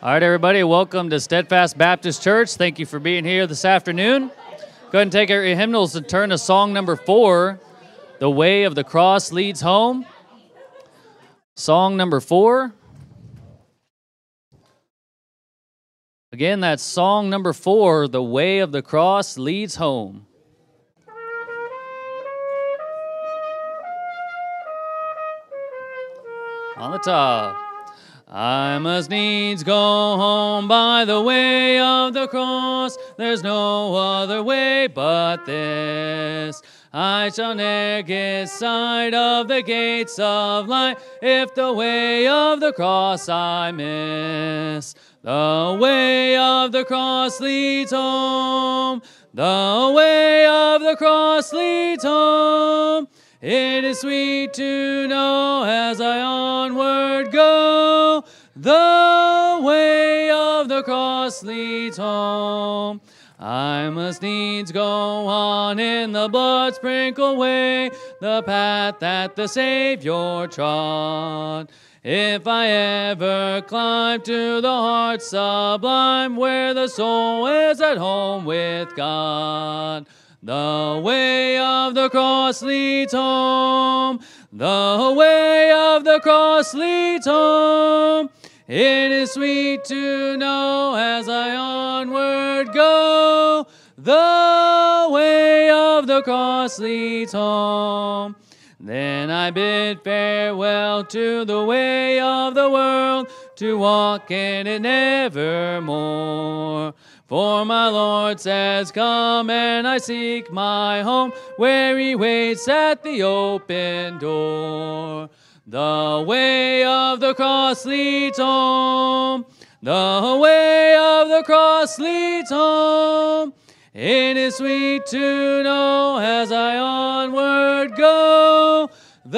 All right, everybody, welcome to Steadfast Baptist Church. Thank you for being here this afternoon. Go ahead and take your hymnals and turn to song number 4, The Way of the Cross Leads Home. Song number 4. Again, that's song number 4, The Way of the Cross Leads Home. On the top. I must needs go home by the way of the cross. There's no other way but this. I shall ne'er get sight of the gates of light if the way of the cross I miss. The way of the cross leads home. The way of the cross leads home. It is sweet to know as I onward go, the way of the cross leads home. I must needs go on in the blood-sprinkled way, the path that the Savior trod. If I ever climb to the heart sublime, where the soul is at home with God, the way of the cross leads home. The way of the cross leads home. It is sweet to know as I onward go. The way of the cross leads home. Then I bid farewell to the way of the world, to walk in it nevermore. For my Lord says, come, and I seek my home, where he waits at the open door. The way of the cross leads home. The way of the cross leads home. It is sweet to know as I onward go.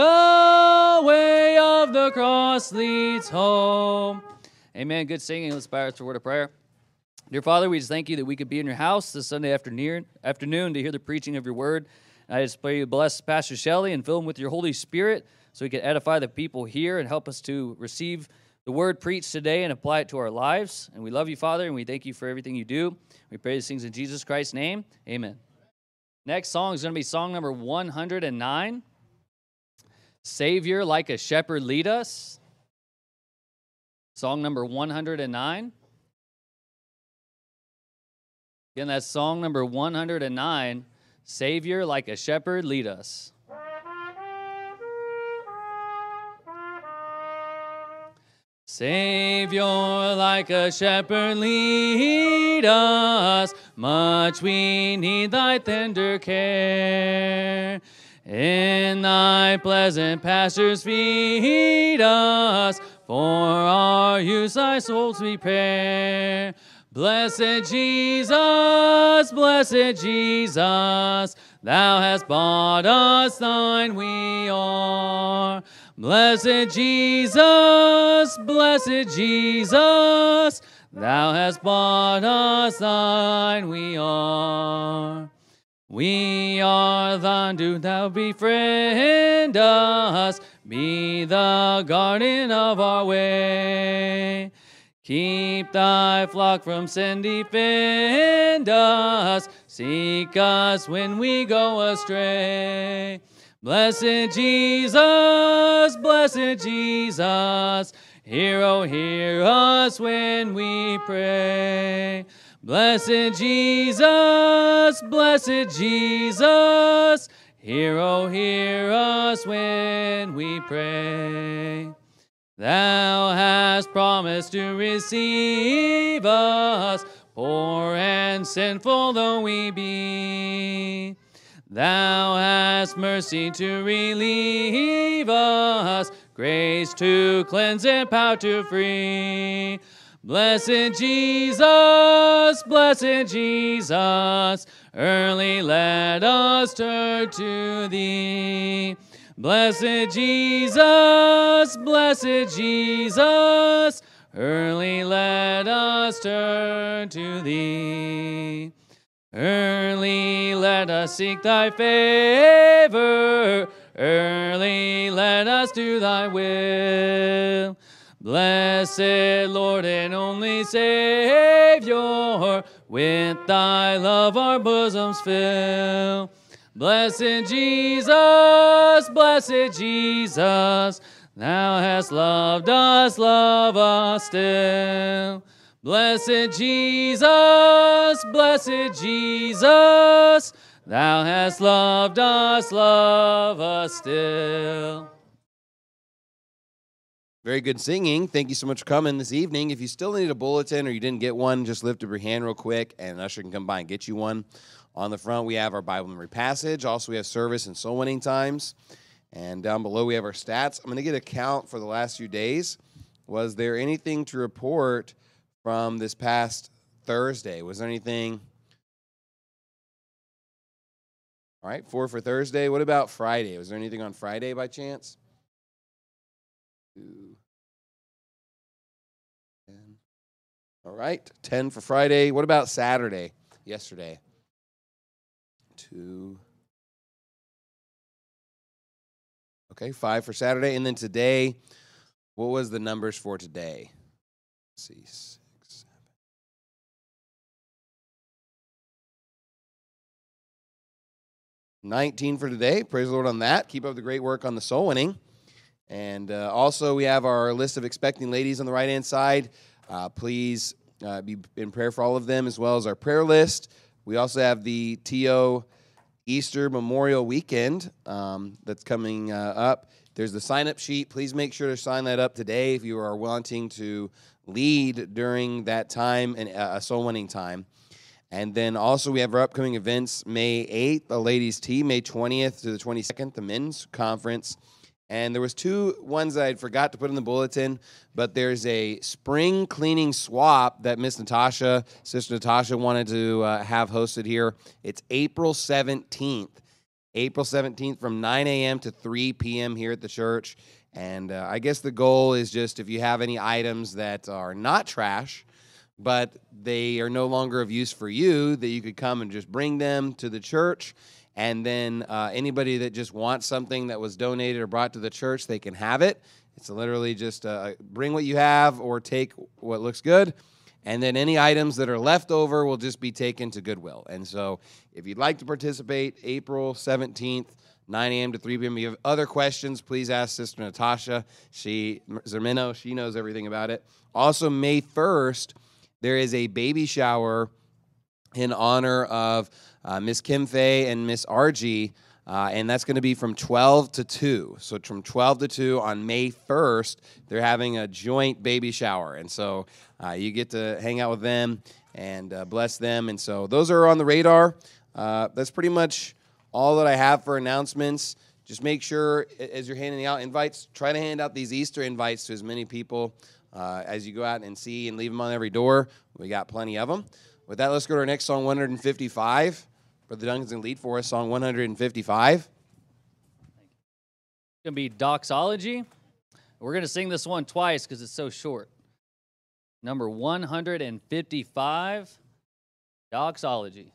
The way of the cross leads home. Amen. Good singing. Let's bow to a word of prayer. Dear Father, we just thank you that we could be in your house this Sunday afternoon to hear the preaching of your word. I just pray you bless Pastor Shelley and fill him with your Holy Spirit so he can edify the people here and help us to receive the word preached today and apply it to our lives. And we love you, Father, and we thank you for everything you do. We pray these things in Jesus Christ's name. Amen. Next song is going to be song number 109. Savior, like a shepherd, lead us. Song number 109. Again, that's song number 109, Savior, like a shepherd, lead us. Savior, like a shepherd, lead us, much we need thy tender care. In thy pleasant pastures feed us, for our use thy souls we prepare. Blessed Jesus, thou hast bought us, thine we are. Blessed Jesus, thou hast bought us, thine we are. We are thine, do thou befriend us, be the guardian of our way. Keep thy flock from sin, defend us, seek us when we go astray. Blessed Jesus, hear, oh, hear us when we pray. Blessed Jesus, hear, oh, hear us when we pray. Thou hast promised to receive us, poor and sinful though we be. Thou hast mercy to relieve us, grace to cleanse and power to free. Blessed Jesus, early let us turn to thee. Blessed Jesus, early let us turn to thee. Early let us seek thy favor, early let us do thy will. Blessed Lord and only Savior, with thy love our bosoms fill. Blessed Jesus, thou hast loved us, love us still. Blessed Jesus, thou hast loved us, love us still. Very good singing. Thank you so much for coming this evening. If you still need a bulletin or you didn't get one, just lift up your hand real quick, and an usher can come by and get you one. On the front, we have our Bible memory passage. Also, we have service and soul winning times. And down below, we have our stats. I'm going to get a count for the last few days. Was there anything to report from this past Thursday? Was there anything? All right, 4 for Thursday. What about Friday? Was there anything on Friday by chance? 2, 10. All right, 10 for Friday. What about Saturday, yesterday? 2. Okay, 5 for Saturday. And then today, what was the numbers for today? Let's see, 6, 7. 19 for today. Praise the Lord on that. Keep up the great work on the soul winning. And also, we have our list of expecting ladies on the right-hand side. Please be in prayer for all of them, as well as our prayer list. We also have the TO Easter Memorial Weekend that's coming up. There's the sign-up sheet. Please make sure to sign that up today if you are wanting to lead during that time, and a soul-winning time. And then also we have our upcoming events, May 8th, the ladies' tea, May 20th to the 22nd, the men's conference. And there was 2 ones that I forgot to put in the bulletin, but there's a spring cleaning swap that Sister Natasha wanted to have hosted here. It's April 17th. April 17th from 9 a.m. to 3 p.m. here at the church. And I guess the goal is just if you have any items that are not trash, but they are no longer of use for you, that you could come and just bring them to the church. And then anybody that just wants something that was donated or brought to the church, they can have it. It's literally just bring what you have or take what looks good. And then any items that are left over will just be taken to Goodwill. And so if you'd like to participate, April 17th, 9 a.m. to 3 p.m. If you have other questions, please ask Sister Natasha. She knows everything about it. Also, May 1st, there is a baby shower in honor of Miss Kim Fei and Miss RG, and that's going to be from 12 to 2. So from 12 to 2 on May 1st, they're having a joint baby shower. And so you get to hang out with them and bless them. And so those are on the radar. That's pretty much all that I have for announcements. Just make sure, as you're handing out invites, try to hand out these Easter invites to as many people as you go out and see, and leave them on every door. We got plenty of them. With that, let's go to our next song, 155. Brother Duncan's going to lead for us, song 155. It's going to be Doxology. We're going to sing this one twice because it's so short. Number 155, Doxology.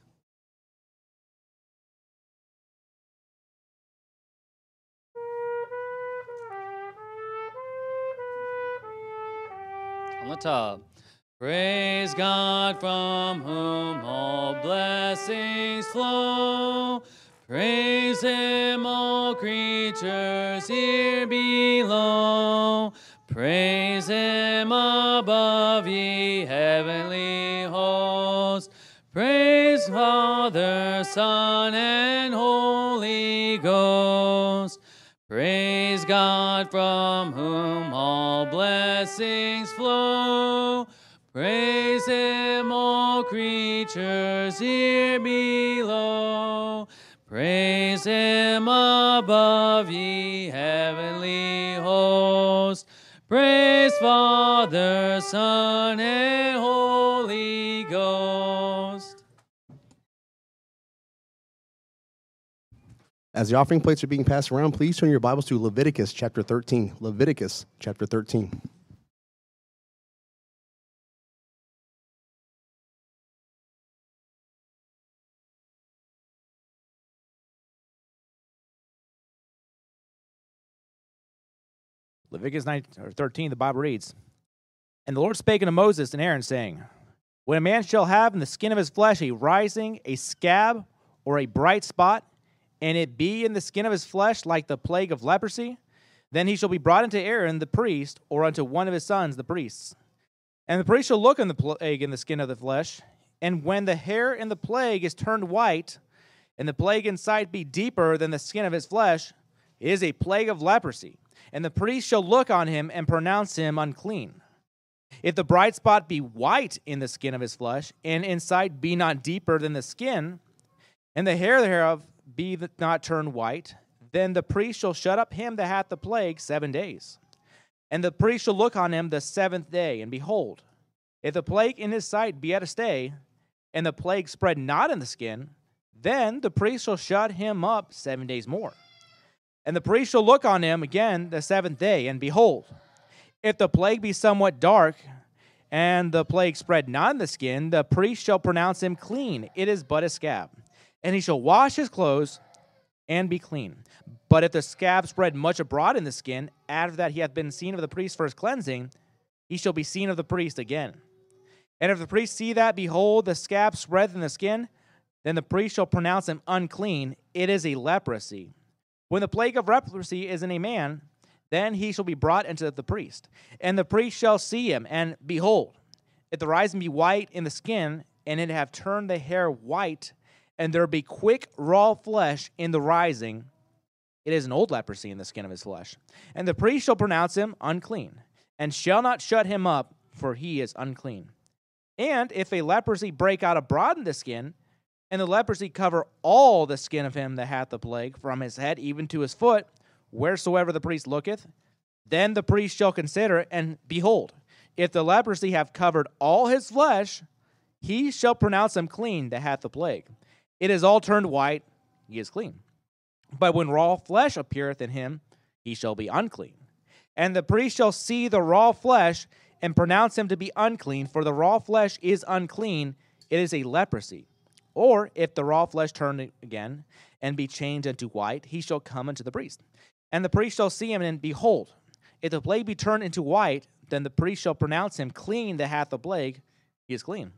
On the top. Praise God from whom all blessings flow. Praise Him, all creatures here below. Praise Him above, ye heavenly hosts. Praise Father, Son, and Holy Ghost. Praise God from whom all blessings flow. Praise Him, all creatures here below. Praise Him above, ye heavenly hosts. Praise Father, Son, and Holy Ghost. As the offering plates are being passed around, please turn your Bibles to Leviticus chapter 13. Leviticus chapter 13. Leviticus 13, the Bible reads, "And the Lord spake unto Moses and Aaron, saying, When a man shall have in the skin of his flesh a rising, a scab, or a bright spot, and it be in the skin of his flesh like the plague of leprosy, then he shall be brought unto Aaron the priest, or unto one of his sons the priests. And the priest shall look on the plague in the skin of the flesh, and when the hair in the plague is turned white, and the plague in sight be deeper than the skin of his flesh, it is a plague of leprosy. And the priest shall look on him and pronounce him unclean. If the bright spot be white in the skin of his flesh, and in sight be not deeper than the skin, and the hair thereof be not turned white, then the priest shall shut up him that hath the plague 7 days. And the priest shall look on him the 7th day, and behold, if the plague in his sight be at a stay, and the plague spread not in the skin, then the priest shall shut him up 7 days more. And the priest shall look on him again the 7th day, and behold, if the plague be somewhat dark, and the plague spread not in the skin, the priest shall pronounce him clean. It is but a scab. And he shall wash his clothes and be clean. But if the scab spread much abroad in the skin, after that he hath been seen of the priest for his cleansing, he shall be seen of the priest again. And if the priest see that, behold, the scab spread in the skin, then the priest shall pronounce him unclean. It is a leprosy. When the plague of leprosy is in a man, then he shall be brought unto the priest. And the priest shall see him, and behold, if the rising be white in the skin, and it have turned the hair white, and there be quick raw flesh in the rising, it is an old leprosy in the skin of his flesh. And the priest shall pronounce him unclean, and shall not shut him up, for he is unclean. And if a leprosy break out abroad in the skin, and the leprosy cover all the skin of him that hath the plague, from his head even to his foot, wheresoever the priest looketh, then the priest shall consider, and behold, if the leprosy have covered all his flesh, he shall pronounce him clean that hath the plague. It is all turned white, he is clean. But when raw flesh appeareth in him, he shall be unclean. And the priest shall see the raw flesh, and pronounce him to be unclean, for the raw flesh is unclean, it is a leprosy. Or if the raw flesh turn again, and be changed into white, he shall come unto the priest. And the priest shall see him, and behold, if the plague be turned into white, then the priest shall pronounce him clean that hath the plague, he is clean.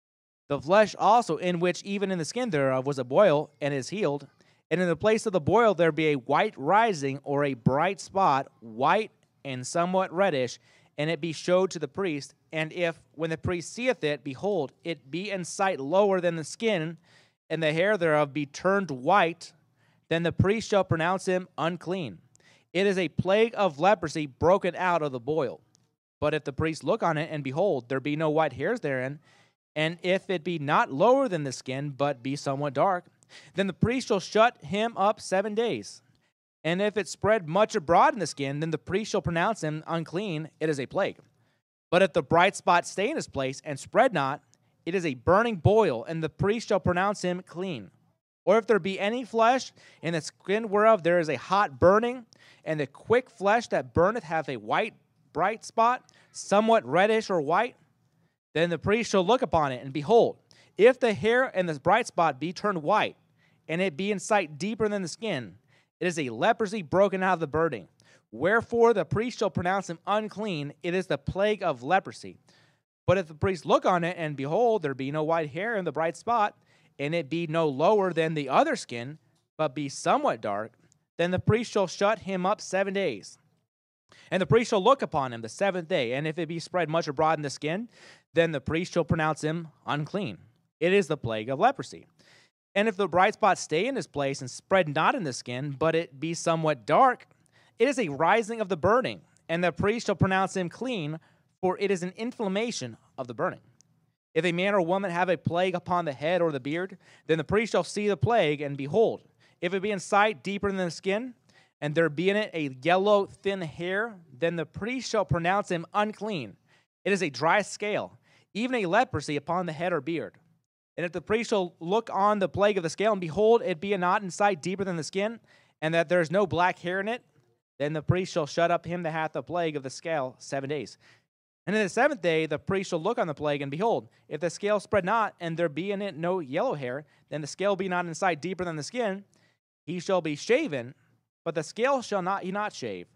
The flesh also, in which even in the skin thereof was a boil, and is healed, and in the place of the boil there be a white rising, or a bright spot, white and somewhat reddish, and it be showed to the priest. And if, when the priest seeth it, behold, it be in sight lower than the skin, and the hair thereof be turned white, then the priest shall pronounce him unclean. It is a plague of leprosy broken out of the boil. But if the priest look on it, and behold, there be no white hairs therein, and if it be not lower than the skin, but be somewhat dark, then the priest shall shut him up 7 days. And if it spread much abroad in the skin, then the priest shall pronounce him unclean. It is a plague. But if the bright spot stay in his place, and spread not, it is a burning boil, and the priest shall pronounce him clean. Or if there be any flesh in the skin whereof there is a hot burning, and the quick flesh that burneth hath a white bright spot, somewhat reddish or white, then the priest shall look upon it, and behold, if the hair and the bright spot be turned white, and it be in sight deeper than the skin, it is a leprosy broken out of the burning. Wherefore the priest shall pronounce him unclean. It is the plague of leprosy. But if the priest look on it, and behold, there be no white hair in the bright spot, and it be no lower than the other skin, but be somewhat dark, then the priest shall shut him up 7 days. And the priest shall look upon him the 7th day, and if it be spread much abroad in the skin, then the priest shall pronounce him unclean. It is the plague of leprosy. And if the bright spot stay in his place, and spread not in the skin, but it be somewhat dark, it is a rising of the burning, and the priest shall pronounce him clean, for it is an inflammation of the burning. If a man or woman have a plague upon the head or the beard, then the priest shall see the plague, and behold, if it be in sight deeper than the skin, and there be in it a yellow thin hair, then the priest shall pronounce him unclean. It is a dry scale, even a leprosy upon the head or beard. And if the priest shall look on the plague of the scale, and behold, it be a knot in sight deeper than the skin, and that there is no black hair in it, then the priest shall shut up him that hath the plague of the scale 7 days. And in the 7th day the priest shall look on the plague, and behold, if the scale spread not, and there be in it no yellow hair, then the scale be not in sight deeper than the skin, he shall be shaven, but the scale shall not he not shave.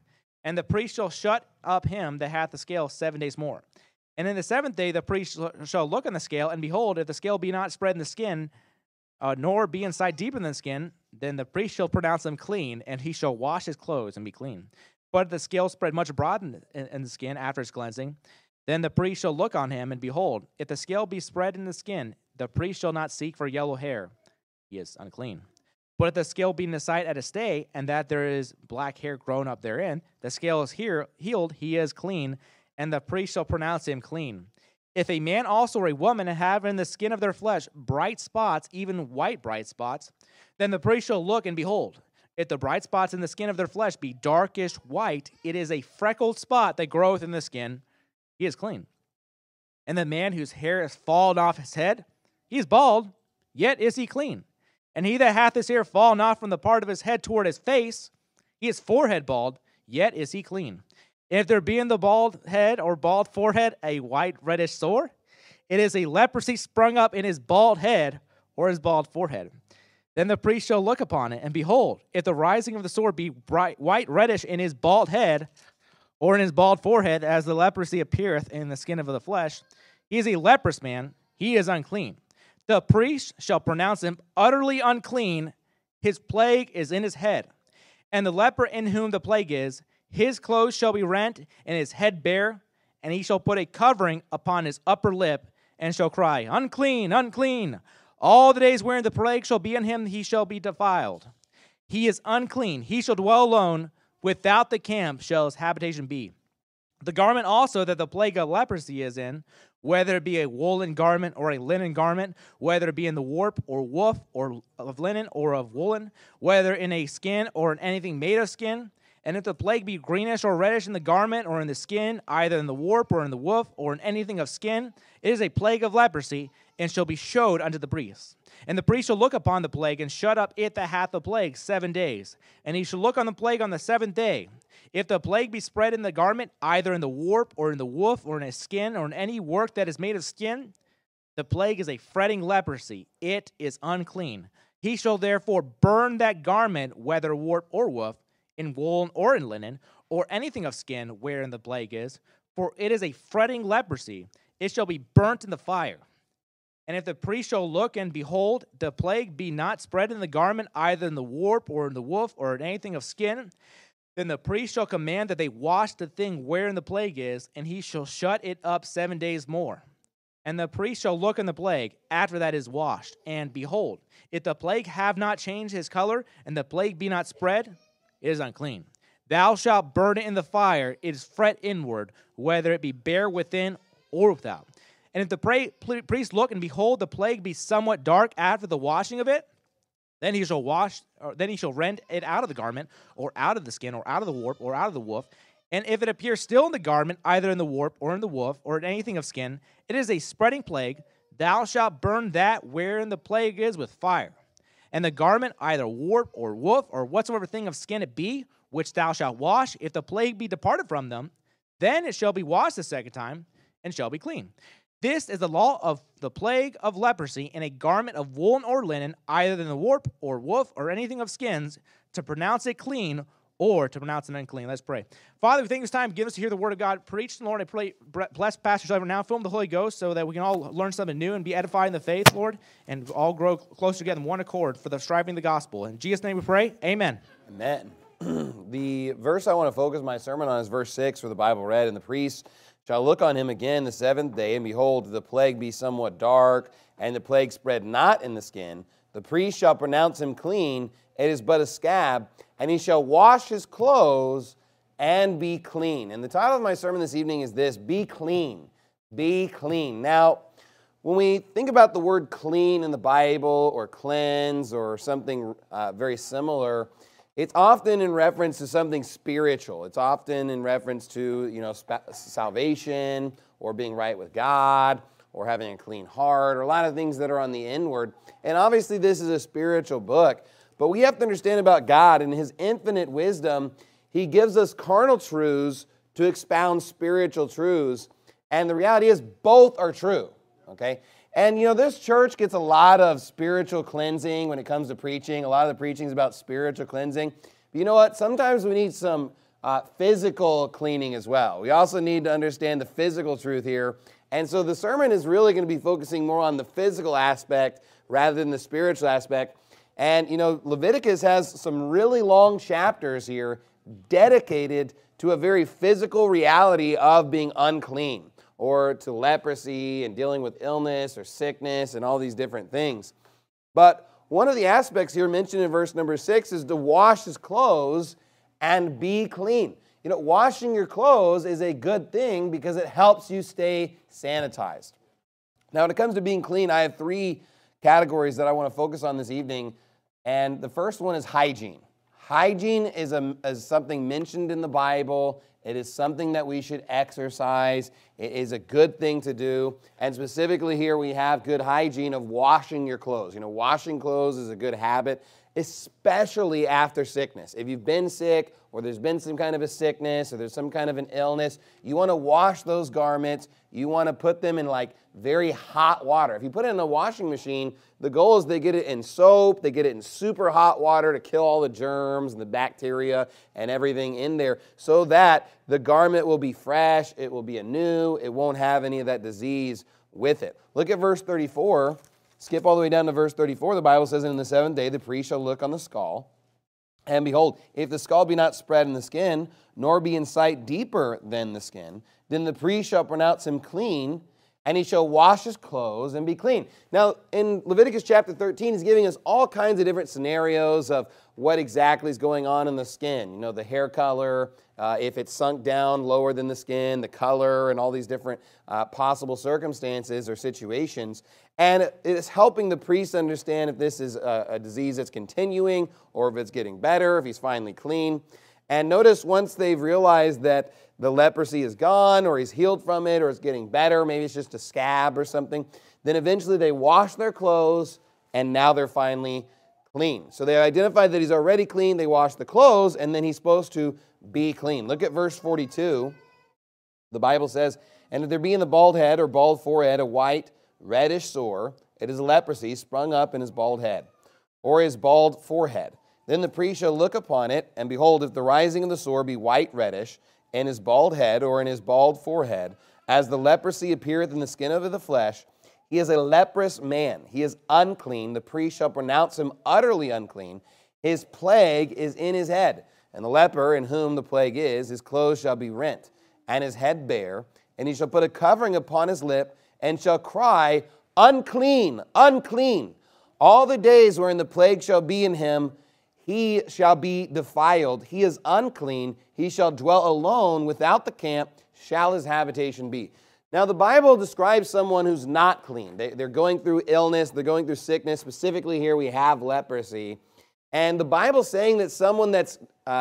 And the priest shall shut up him that hath the scale 7 days more. And in the 7th day the priest shall look on the scale, and behold, if the scale be not spread in the skin, nor be inside deeper than the skin, then the priest shall pronounce him clean, and he shall wash his clothes and be clean. But if the scale spread much abroad in the skin after his cleansing, then the priest shall look on him, and behold, if the scale be spread in the skin, the priest shall not seek for yellow hair. He is unclean. But if the scale be in the sight at a stay, and that there is black hair grown up therein, the scale is healed, he is clean, and the priest shall pronounce him clean. If a man also or a woman have in the skin of their flesh bright spots, even white bright spots, then the priest shall look, and behold, if the bright spots in the skin of their flesh be darkish white, it is a freckled spot that groweth in the skin, he is clean. And the man whose hair is fallen off his head, he is bald, yet is he clean. And he that hath his hair fallen off from the part of his head toward his face, he is forehead bald, yet is he clean. And if there be in the bald head or bald forehead a white reddish sore, it is a leprosy sprung up in his bald head or his bald forehead. Then the priest shall look upon it, and behold, if the rising of the sore be bright white reddish in his bald head or in his bald forehead, as the leprosy appeareth in the skin of the flesh, he is a leprous man, he is unclean. The priest shall pronounce him utterly unclean, his plague is in his head. And the leper in whom the plague is, his clothes shall be rent, and his head bare, and he shall put a covering upon his upper lip, and shall cry, Unclean, unclean. All the days wherein the plague shall be in him, he shall be defiled. He is unclean, he shall dwell alone, without the camp shall his habitation be. The garment also that the plague of leprosy is in, whether it be a woolen garment or a linen garment, whether it be in the warp or woof or of linen or of woolen, whether in a skin or in anything made of skin, and if the plague be greenish or reddish in the garment or in the skin, either in the warp or in the woof or in anything of skin, it is a plague of leprosy, and shall be showed unto the priest. And the priest shall look upon the plague, and shut up it that hath the plague 7 days. And he shall look on the plague on the 7th day. If the plague be spread in the garment, either in the warp, or in the woof, or in a skin, or in any work that is made of skin, the plague is a fretting leprosy. It is unclean. He shall therefore burn that garment, whether warp or woof, in wool or in linen, or anything of skin wherein the plague is, for it is a fretting leprosy. It shall be burnt in the fire. And if the priest shall look, and behold, the plague be not spread in the garment, either in the warp, or in the woof, or in anything of skin, then the priest shall command that they wash the thing wherein the plague is, and he shall shut it up 7 days more. And the priest shall look on the plague after that is washed, and behold, if the plague have not changed his color, and the plague be not spread, it is unclean. Thou shalt burn it in the fire, it is fret inward, whether it be bare within or without. And if the priest look, and behold, the plague be somewhat dark after the washing of it, then he shall rend it out of the garment, or out of the skin, or out of the warp, or out of the woof. And if it appear still in the garment, either in the warp, or in the woof, or in anything of skin, it is a spreading plague. Thou shalt burn that wherein the plague is with fire. And the garment, either warp, or woof, or whatsoever thing of skin it be, which thou shalt wash, if the plague be departed from them, then it shall be washed the 2nd time, and shall be clean. This is the law of the plague of leprosy in a garment of woolen or linen, either in the warp or woof or anything of skins, to pronounce it clean or to pronounce it unclean. Let's pray. Father, we thank you this time. Give us to hear the word of God preached. Lord, I pray, bless Pastor Trevor now. Fill him with the Holy Ghost so that we can all learn something new and be edified in the faith, Lord, and all grow closer together in one accord for the striving of the gospel. In Jesus' name we pray. Amen. Amen. The verse I want to focus my sermon on is verse 6 for the Bible read, and the priest shall look on him again the 7th day, and behold, the plague be somewhat dark, and the plague spread not in the skin. The priest shall pronounce him clean, it is but a scab, and he shall wash his clothes and be clean. And the title of my sermon this evening is this: Be clean. Be clean. Now, when we think about the word clean in the Bible, or cleanse, or something very similar, it's often in reference to something spiritual. It's often in reference to, salvation, or being right with God, or having a clean heart, or a lot of things that are on the inward. And obviously this is a spiritual book, but we have to understand about God and His infinite wisdom. He gives us carnal truths to expound spiritual truths, and the reality is both are true, okay? And, this church gets a lot of spiritual cleansing when it comes to preaching. A lot of the preaching is about spiritual cleansing. But you know what? Sometimes we need some physical cleaning as well. We also need to understand the physical truth here. And so the sermon is really going to be focusing more on the physical aspect rather than the spiritual aspect. And, you know, Leviticus has some really long chapters here dedicated to a very physical reality of being unclean, or to leprosy and dealing with illness or sickness and all these different things. But one of the aspects here mentioned in verse number 6 is to wash his clothes and be clean. You know, washing your clothes is a good thing because it helps you stay sanitized. Now, when it comes to being clean, I have 3 categories that I want to focus on this evening. And the first one is hygiene. Hygiene is something mentioned in the Bible. It is something that we should exercise. It is a good thing to do. And specifically here we have good hygiene of washing your clothes. You know, washing clothes is a good habit, especially after sickness. If you've been sick, or there's been some kind of a sickness, or there's some kind of an illness, you want to wash those garments. You want to put them in like very hot water. If you put it in a washing machine, the goal is they get it in soap, they get it in super hot water to kill all the germs and the bacteria and everything in there, so that the garment will be fresh, it will be anew, it won't have any of that disease with it. Look at verse 34. Skip all the way down to verse 34. The Bible says, "And in the 7th day the priest shall look on the skull. And behold, if the skull be not spread in the skin, nor be in sight deeper than the skin, then the priest shall pronounce him clean, and he shall wash his clothes and be clean." Now, in Leviticus chapter 13, he's giving us all kinds of different scenarios of what exactly is going on in the skin. You know, the hair color, if it's sunk down lower than the skin, the color, and all these different possible circumstances or situations. And it is helping the priest understand if this is a disease that's continuing, or if it's getting better, if he's finally clean. And notice once they've realized that the leprosy is gone, or he's healed from it, or it's getting better, maybe it's just a scab or something, then eventually they wash their clothes, and now they're finally clean. So they identified that he's already clean, they wash the clothes, and then he's supposed to be clean. Look at verse 42. The Bible says, "And if there be in the bald head or bald forehead a white, reddish sore, it is leprosy sprung up in his bald head, or his bald forehead. Then the priest shall look upon it, and behold, if the rising of the sore be white reddish, in his bald head or in his bald forehead, as the leprosy appeareth in the skin of the flesh, he is a leprous man. He is unclean. The priest shall pronounce him utterly unclean. His plague is in his head. And the leper in whom the plague is, his clothes shall be rent, and his head bare, and he shall put a covering upon his lip, and shall cry, Unclean, unclean. All the days wherein the plague shall be in him, he shall be defiled. He is unclean. He shall dwell alone without the camp, shall his habitation be." Now, the Bible describes someone who's not clean. They're going through illness. They're going through sickness. Specifically here, we have leprosy. And the Bible's saying that someone that's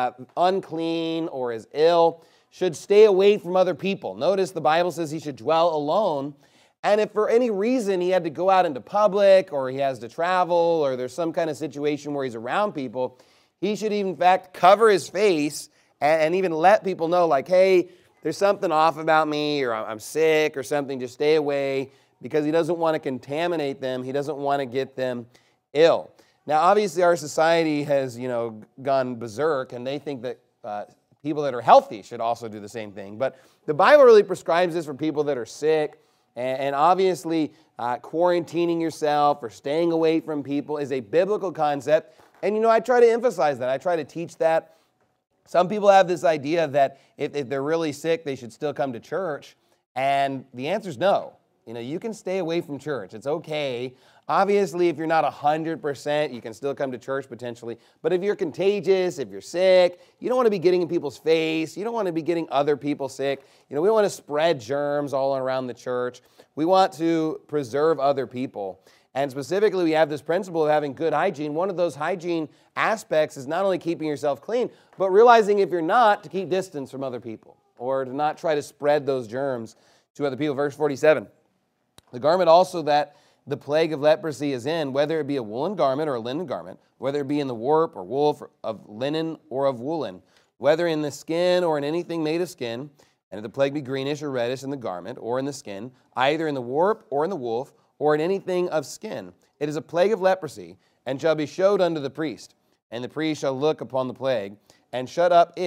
unclean or is ill should stay away from other people. Notice the Bible says he should dwell alone. And if for any reason he had to go out into public, or he has to travel, or there's some kind of situation where he's around people, he should in fact cover his face and even let people know, like, hey, there's something off about me, or I'm sick or something, just stay away, because he doesn't want to contaminate them. He doesn't want to get them ill. Now, obviously, our society has, gone berserk, and they think that people that are healthy should also do the same thing. But the Bible really prescribes this for people that are sick. And obviously, quarantining yourself or staying away from people is a biblical concept. And, I try to emphasize that. I try to teach that. Some people have this idea that if they're really sick, they should still come to church. And the answer is no. You can stay away from church. It's okay. Obviously, if you're not 100%, you can still come to church potentially. But if you're contagious, if you're sick, you don't want to be getting in people's face. You don't want to be getting other people sick. We don't want to spread germs all around the church. We want to preserve other people. And specifically, we have this principle of having good hygiene. One of those hygiene aspects is not only keeping yourself clean, but realizing if you're not, to keep distance from other people, or to not try to spread those germs to other people. Verse 47, "The garment also that the plague of leprosy is in, whether it be a woolen garment or a linen garment, whether it be in the warp or wool of linen or of woolen, whether in the skin or in anything made of skin, and if the plague be greenish or reddish in the garment or in the skin, either in the warp or in the wool, or in anything of skin, it is a plague of leprosy, and shall be showed unto the priest. And the priest shall look upon the plague, and shut up it,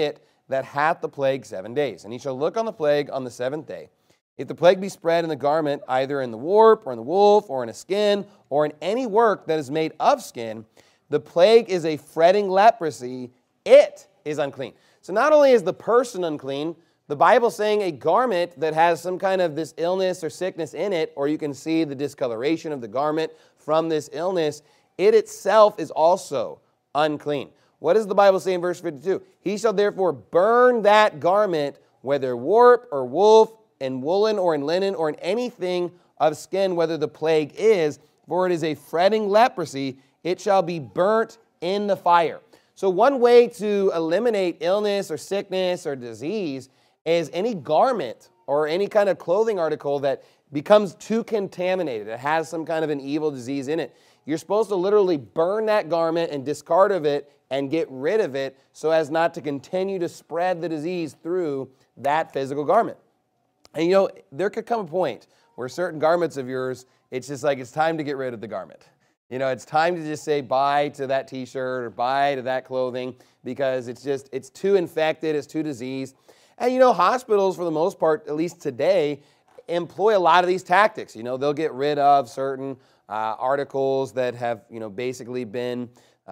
that hath the plague 7 days. And he shall look on the plague on the 7th day. If the plague be spread in the garment, either in the warp, or in the wolf, or in a skin, or in any work that is made of skin, the plague is a fretting leprosy. It is unclean. So not only is the person unclean, the Bible's saying a garment that has some kind of this illness or sickness in it, or you can see the discoloration of the garment from this illness, it itself is also unclean. What does the Bible say in verse 52? He shall therefore burn that garment, whether warp or wolf, in woolen or in linen or in anything of skin, whether the plague is, for it is a fretting leprosy, it shall be burnt in the fire. So one way to eliminate illness or sickness or disease is any garment or any kind of clothing article that becomes too contaminated. It has some kind of an evil disease in it. You're supposed to literally burn that garment and discard of it and get rid of it so as not to continue to spread the disease through that physical garment. And you know, there could come a point where certain garments of yours, it's just like it's time to get rid of the garment. You know, it's time to just say bye to that t-shirt or bye to that clothing because it's too infected, it's too diseased. And you know, hospitals for the most part, at least today, employ a lot of these tactics. You know, they'll get rid of certain articles that have, you know, basically been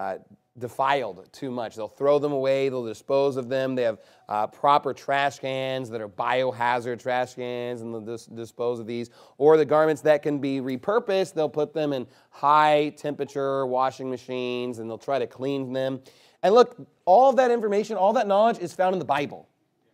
defiled too much. They'll throw them away, they'll dispose of them. They have proper trash cans that are biohazard trash cans, and they'll dispose of these. Or the garments that can be repurposed, they'll put them in high temperature washing machines, and they'll try to clean them. And look, all of that information, all that knowledge is found in the Bible.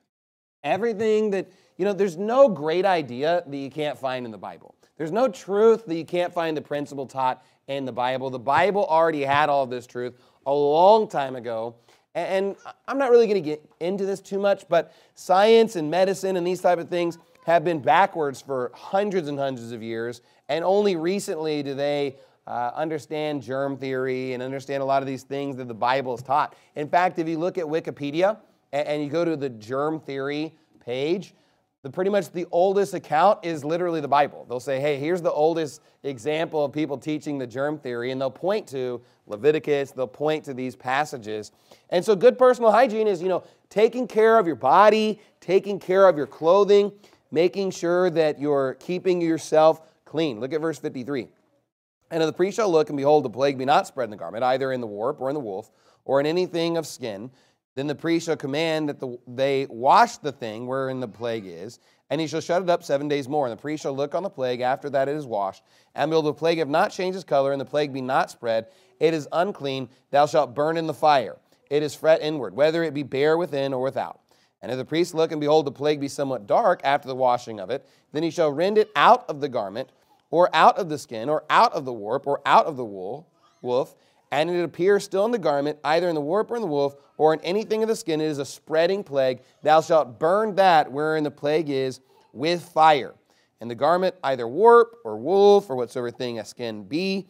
Everything that, you know, there's no great idea that you can't find in the Bible. There's no truth that you can't find the principle taught in the Bible. The Bible already had all of this truth a long time ago. And I'm not really going to get into this too much, but science and medicine and these type of things have been backwards for hundreds and hundreds of years. And only recently do they understand germ theory and understand a lot of these things that the Bible has taught. In fact, if you look at Wikipedia and you go to the germ theory page, pretty much the oldest account is literally the Bible. They'll say, hey, here's the oldest example of people teaching the germ theory, and they'll point to Leviticus, they'll point to these passages. And so good personal hygiene is, you know, taking care of your body, taking care of your clothing, making sure that you're keeping yourself clean. Look at verse 53. And the priest shall look, and behold, the plague be not spread in the garment, either in the warp or in the wolf, or in anything of skin. Then the priest shall command that they wash the thing wherein the plague is, and he shall shut it up 7 days more. And the priest shall look on the plague after that it is washed. And will the plague have not changed its color, and the plague be not spread, it is unclean, thou shalt burn in the fire. It is fret inward, whether it be bare within or without. And if the priest look, and behold, the plague be somewhat dark after the washing of it, then he shall rend it out of the garment, or out of the skin, or out of the warp, or out of the wolf, and it appears still in the garment, either in the warp or in the wolf, or in anything of the skin, it is a spreading plague. Thou shalt burn that wherein the plague is with fire. And the garment, either warp or wolf, or whatsoever thing a skin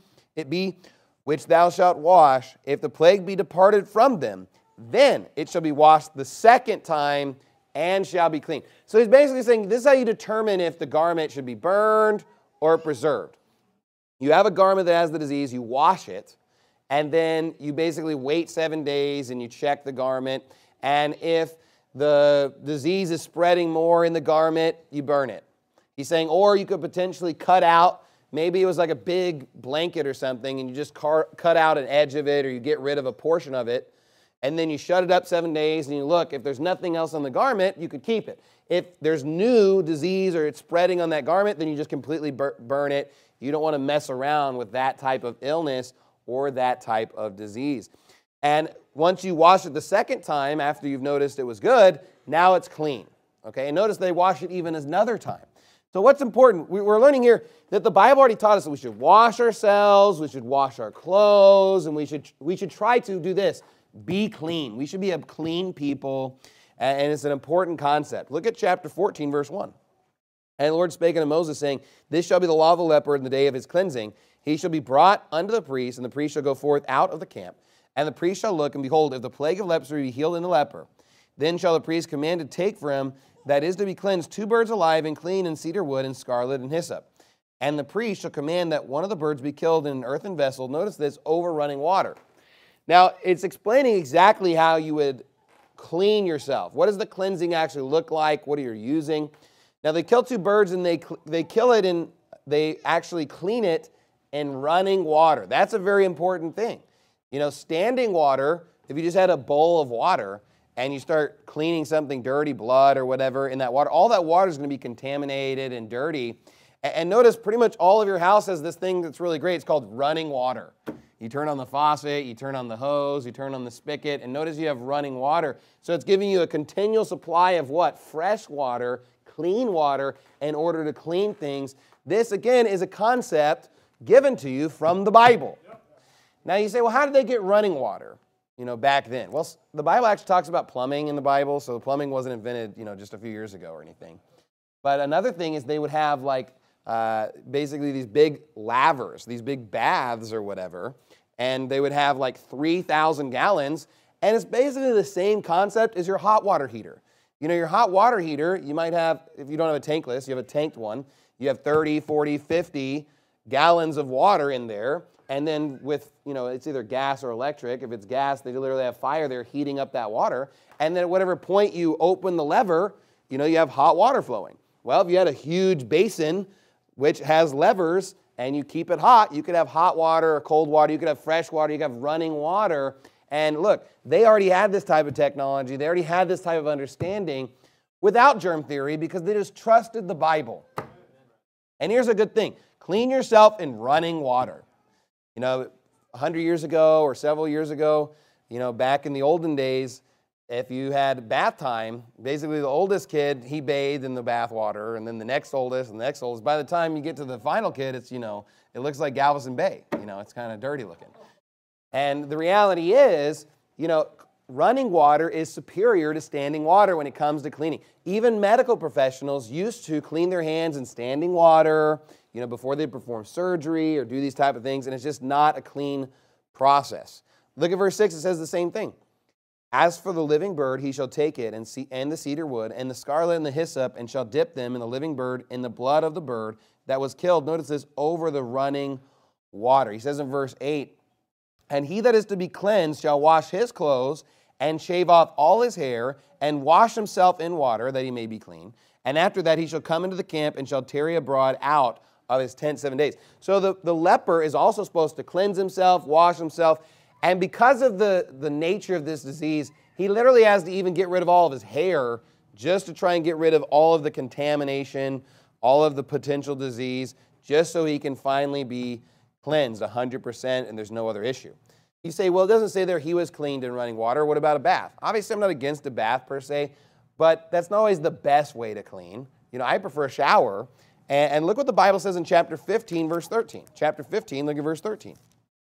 it be, which thou shalt wash, if the plague be departed from them, then it shall be washed the second time and shall be clean. So he's basically saying this is how you determine if the garment should be burned or preserved. You have a garment that has the disease, you wash it, and then you basically wait 7 days and you check the garment. And if the disease is spreading more in the garment, you burn it. He's saying, or you could potentially cut out, maybe it was like a big blanket or something, and you just cut out an edge of it, or you get rid of a portion of it, and then you shut it up 7 days and you look. If there's nothing else on the garment, you could keep it. If there's new disease or it's spreading on that garment, then you just completely burn it. You don't want to mess around with that type of illness or that type of disease. And once you wash it the second time, after you've noticed it was good, now it's clean. Okay, and notice they wash it even another time. So what's important? We're learning here that the Bible already taught us that we should wash ourselves, we should wash our clothes, and we should try to do this. Be clean. We should be a clean people, and it's an important concept. Look at chapter 14, verse 1. And the Lord spake unto Moses, saying, This shall be the law of the leper in the day of his cleansing. He shall be brought unto the priest, and the priest shall go forth out of the camp. And the priest shall look, and behold, if the plague of leprosy be healed in the leper, then shall the priest command to take for him that is to be cleansed 2 birds alive and clean in cedar wood and scarlet and hyssop. And the priest shall command that one of the birds be killed in an earthen vessel, notice this, over running water. Now, it's explaining exactly how you would clean yourself. What does the cleansing actually look like? What are you using? Now, they kill two birds, and they kill it, and they actually clean it in running water. That's a very important thing. You know, standing water, if you just had a bowl of water and you start cleaning something dirty, blood or whatever in that water, all that water is going to be contaminated and dirty. And notice pretty much all of your house has this thing that's really great. It's called running water. You turn on the faucet, you turn on the hose, you turn on the spigot, and notice you have running water. So it's giving you a continual supply of what? Fresh water, clean water, in order to clean things. This, again, is a concept given to you from the Bible. Now you say, well, how did they get running water, you know, back then? Well, the Bible actually talks about plumbing in the Bible, so plumbing wasn't invented, you know, just a few years ago or anything. But another thing is they would have, like, basically these big lavers, these big baths or whatever, and they would have like 3,000 gallons, and it's basically the same concept as your hot water heater. You know, your hot water heater, you might have, if you don't have a tankless, you have a tanked one, you have 30, 40, 50 gallons of water in there, and then with, you know, it's either gas or electric. If it's gas, they literally have fire there heating up that water, and then at whatever point you open the lever, you know, you have hot water flowing. Well, if you had a huge basin which has levers, and you keep it hot, you could have hot water or cold water, you could have fresh water, you could have running water. And look, they already had this type of technology, they already had this type of understanding without germ theory because they just trusted the Bible. And here's a good thing, clean yourself in running water. You know, 100 years ago or several years ago, you know, back in the olden days, if you had bath time, basically the oldest kid, he bathed in the bath water, and then the next oldest and the next oldest. By the time you get to the final kid, it's, you know, it looks like Galveston Bay. You know, it's kind of dirty looking. And the reality is, you know, running water is superior to standing water when it comes to cleaning. Even medical professionals used to clean their hands in standing water, you know, before they perform surgery or do these type of things, and it's just not a clean process. Look at verse 6, it says the same thing. As for the living bird, he shall take it, and the cedar wood, and the scarlet and the hyssop, and shall dip them in the living bird, in the blood of the bird that was killed. Notice this, over the running water. He says in verse 8, and he that is to be cleansed shall wash his clothes, and shave off all his hair, and wash himself in water, that he may be clean. And after that he shall come into the camp, and shall tarry abroad out of his tent 7 days. So the leper is also supposed to cleanse himself, wash himself. And because of the nature of this disease, he literally has to even get rid of all of his hair just to try and get rid of all of the contamination, all of the potential disease, just so he can finally be cleansed 100% and there's no other issue. You say, well, it doesn't say there he was cleaned in running water. What about a bath? Obviously, I'm not against a bath per se, but that's not always the best way to clean. You know, I prefer a shower. And look what the Bible says in chapter 15, verse 13. Chapter 15, look at verse 13.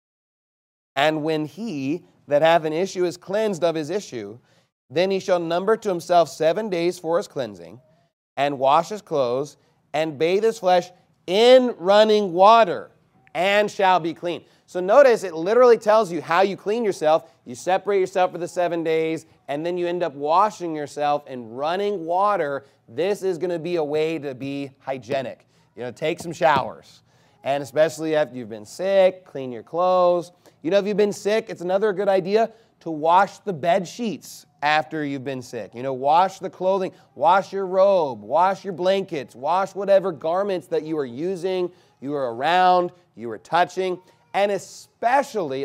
And when he that hath an issue is cleansed of his issue, then he shall number to himself 7 days for his cleansing, and wash his clothes, and bathe his flesh in running water, and shall be clean. So notice it literally tells you how you clean yourself. You separate yourself for the 7 days, and then you end up washing yourself in running water. This is going to be a way to be hygienic. You know, take some showers. And especially after you've been sick, clean your clothes. You know, if you've been sick, it's another good idea to wash the bed sheets after you've been sick. You know, wash the clothing, wash your robe, wash your blankets, wash whatever garments that you are using, you are around, you are touching. And especially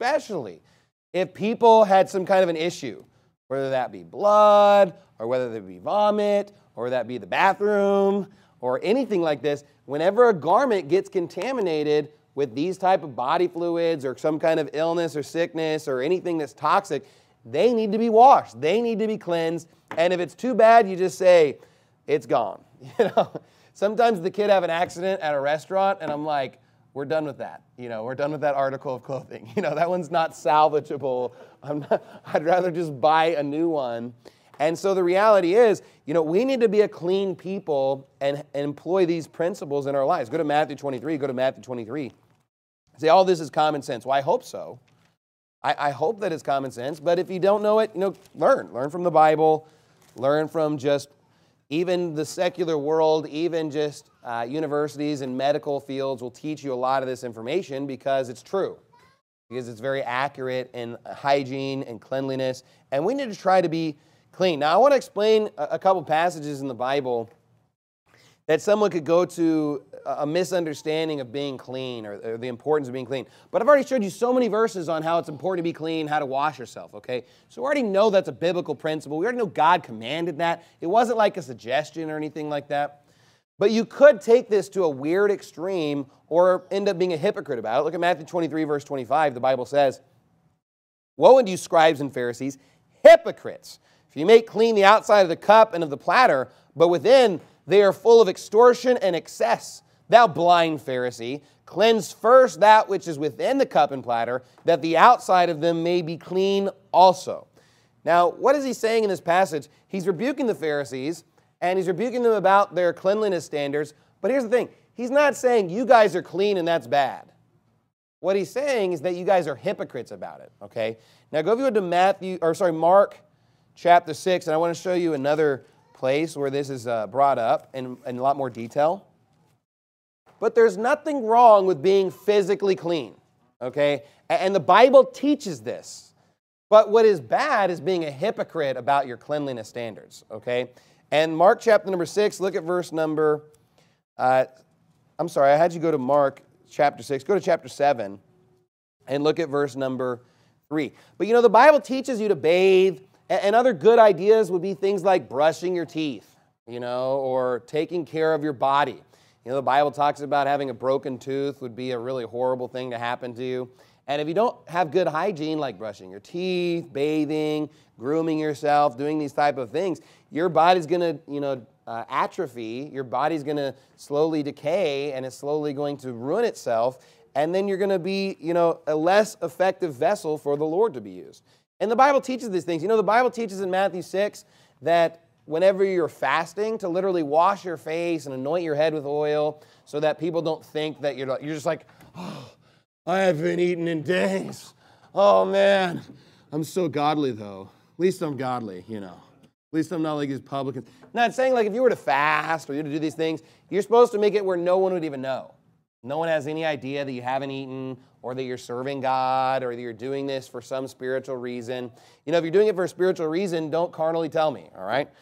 if people had some kind of an issue, whether that be blood or whether that be vomit or that be the bathroom or anything like this, whenever a garment gets contaminated with these type of body fluids or some kind of illness or sickness or anything that's toxic, they need to be washed. They need to be cleansed. And if it's too bad, you just say, it's gone. You know, sometimes the kid have an accident at a restaurant and I'm like, we're done with that. You know, we're done with that article of clothing. You know, that one's not salvageable. I'd rather just buy a new one. And so the reality is, you know, we need to be a clean people and employ these principles in our lives. Go to Matthew 23. Go to Matthew 23. Say, all this is common sense. Well, I hope so. I hope that it's common sense. But if you don't know it, you know, learn. Learn from the Bible. Learn from just even the secular world, even just universities and medical fields will teach you a lot of this information because it's true. because it's very accurate in hygiene and cleanliness, and we need to try to be clean. Now, I want to explain a couple passages in the Bible that someone could go to a misunderstanding of being clean or the importance of being clean. But I've already showed you so many verses on how it's important to be clean, how to wash yourself, okay? So we already know that's a biblical principle. We already know God commanded that. It wasn't like a suggestion or anything like that. But you could take this to a weird extreme or end up being a hypocrite about it. Look at Matthew 23, verse 25. The Bible says, "Woe unto you, scribes and Pharisees, hypocrites! For you make clean the outside of the cup and of the platter, but within they are full of extortion and excess. Thou blind Pharisee, cleanse first that which is within the cup and platter, that the outside of them may be clean also." Now, what is he saying in this passage? He's rebuking the Pharisees, and he's rebuking them about their cleanliness standards. But here's the thing. He's not saying you guys are clean and that's bad. What he's saying is that you guys are hypocrites about it, okay? Now, go to Mark chapter 6, and I want to show you another place where this is brought up in a lot more detail. But there's nothing wrong with being physically clean, okay? And the Bible teaches this. But what is bad is being a hypocrite about your cleanliness standards, okay? And Mark chapter number 6, look at verse number, I had you go to Mark chapter 6. Go to chapter 7 and look at verse number 3. But the Bible teaches you to bathe, and other good ideas would be things like brushing your teeth, or taking care of your body. The Bible talks about having a broken tooth would be a really horrible thing to happen to you. And if you don't have good hygiene, like brushing your teeth, bathing, grooming yourself, doing these type of things, your body's going to, atrophy. Your body's going to slowly decay, and it's slowly going to ruin itself. And then you're going to be, a less effective vessel for the Lord to be used. And the Bible teaches these things. The Bible teaches in Matthew 6 that whenever you're fasting, to literally wash your face and anoint your head with oil so that people don't think that you're just like, "Oh, I haven't eaten in days. Oh, man. I'm so godly, though. At least I'm godly, At least I'm not like these publicans." Not saying like if you were to fast or you were to do these things, you're supposed to make it where no one would even know. No one has any idea that you haven't eaten or that you're serving God or that you're doing this for some spiritual reason. If you're doing it for a spiritual reason, don't carnally tell me, all right?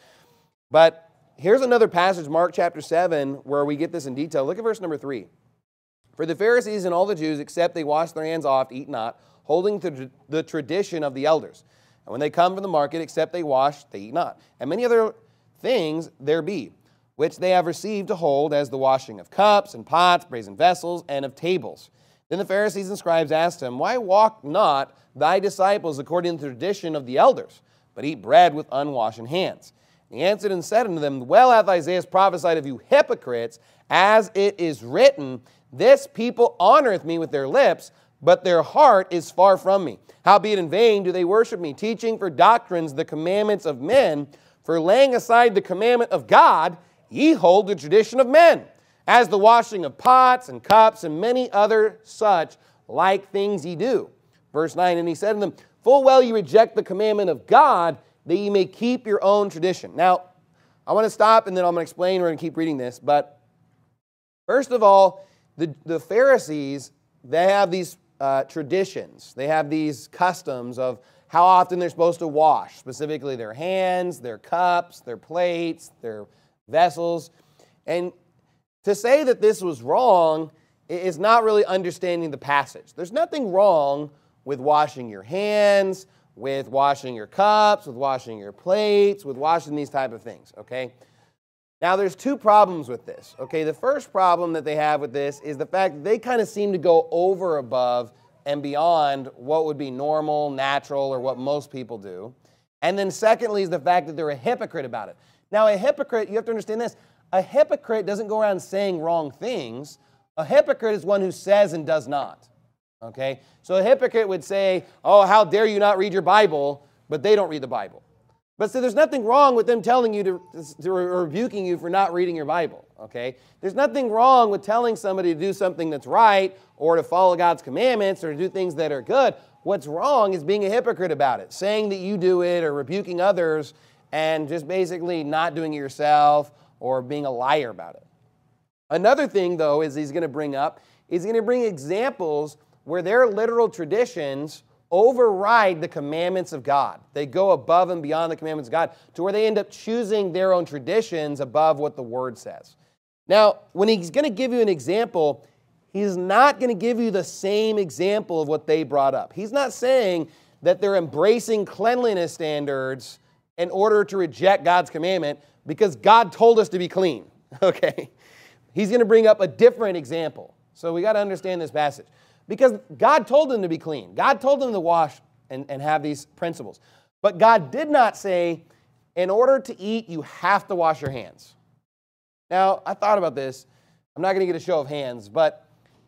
But here's another passage, Mark chapter 7, where we get this in detail. Look at verse number 3. "For the Pharisees and all the Jews, except they wash their hands oft, eat not, holding to the tradition of the elders. And when they come from the market, except they wash, they eat not. And many other things there be, which they have received to hold, as the washing of cups and pots, brazen vessels, and of tables. Then the Pharisees and scribes asked him, Why walk not thy disciples according to the tradition of the elders, but eat bread with unwashen hands? And he answered and said unto them, Well hath Isaiah prophesied of you hypocrites, as it is written, This people honoreth me with their lips, but their heart is far from me. Howbeit in vain do they worship me, teaching for doctrines the commandments of men. For laying aside the commandment of God, ye hold the tradition of men, as the washing of pots and cups and many other such like things ye do. Verse 9, And he said unto them, Full well ye reject the commandment of God, that ye may keep your own tradition. Now, I want to stop and then I'm going to explain. We're going to keep reading this. But first of all, the Pharisees, they have these traditions. They have these customs of how often they're supposed to wash, specifically their hands, their cups, their plates, their vessels. And to say that this was wrong is not really understanding the passage. There's nothing wrong with washing your hands, with washing your cups, with washing your plates, with washing these type of things, okay? Now, there's two problems with this, okay? The first problem that they have with this is the fact that they kind of seem to go over above and beyond what would be normal, natural, or what most people do. And then secondly is the fact that they're a hypocrite about it. Now, a hypocrite, you have to understand this, a hypocrite doesn't go around saying wrong things. A hypocrite is one who says and does not, okay? So a hypocrite would say, oh, how dare you not read your Bible, but they don't read the Bible. But so there's nothing wrong with them telling you to rebuking you for not reading your Bible, okay? There's nothing wrong with telling somebody to do something that's right or to follow God's commandments or to do things that are good. What's wrong is being a hypocrite about it, saying that you do it or rebuking others and just basically not doing it yourself or being a liar about it. Another thing, though, is he's going to bring examples where their literal traditions override the commandments of God. They go above and beyond the commandments of God to where they end up choosing their own traditions above what the Word says. Now, when he's going to give you an example, he's not going to give you the same example of what they brought up. He's not saying that they're embracing cleanliness standards in order to reject God's commandment because God told us to be clean. Okay? He's going to bring up a different example. So we got to understand this passage. Because God told them to be clean. God told them to wash and have these principles. But God did not say, in order to eat, you have to wash your hands. Now, I thought about this. I'm not going to get a show of hands, but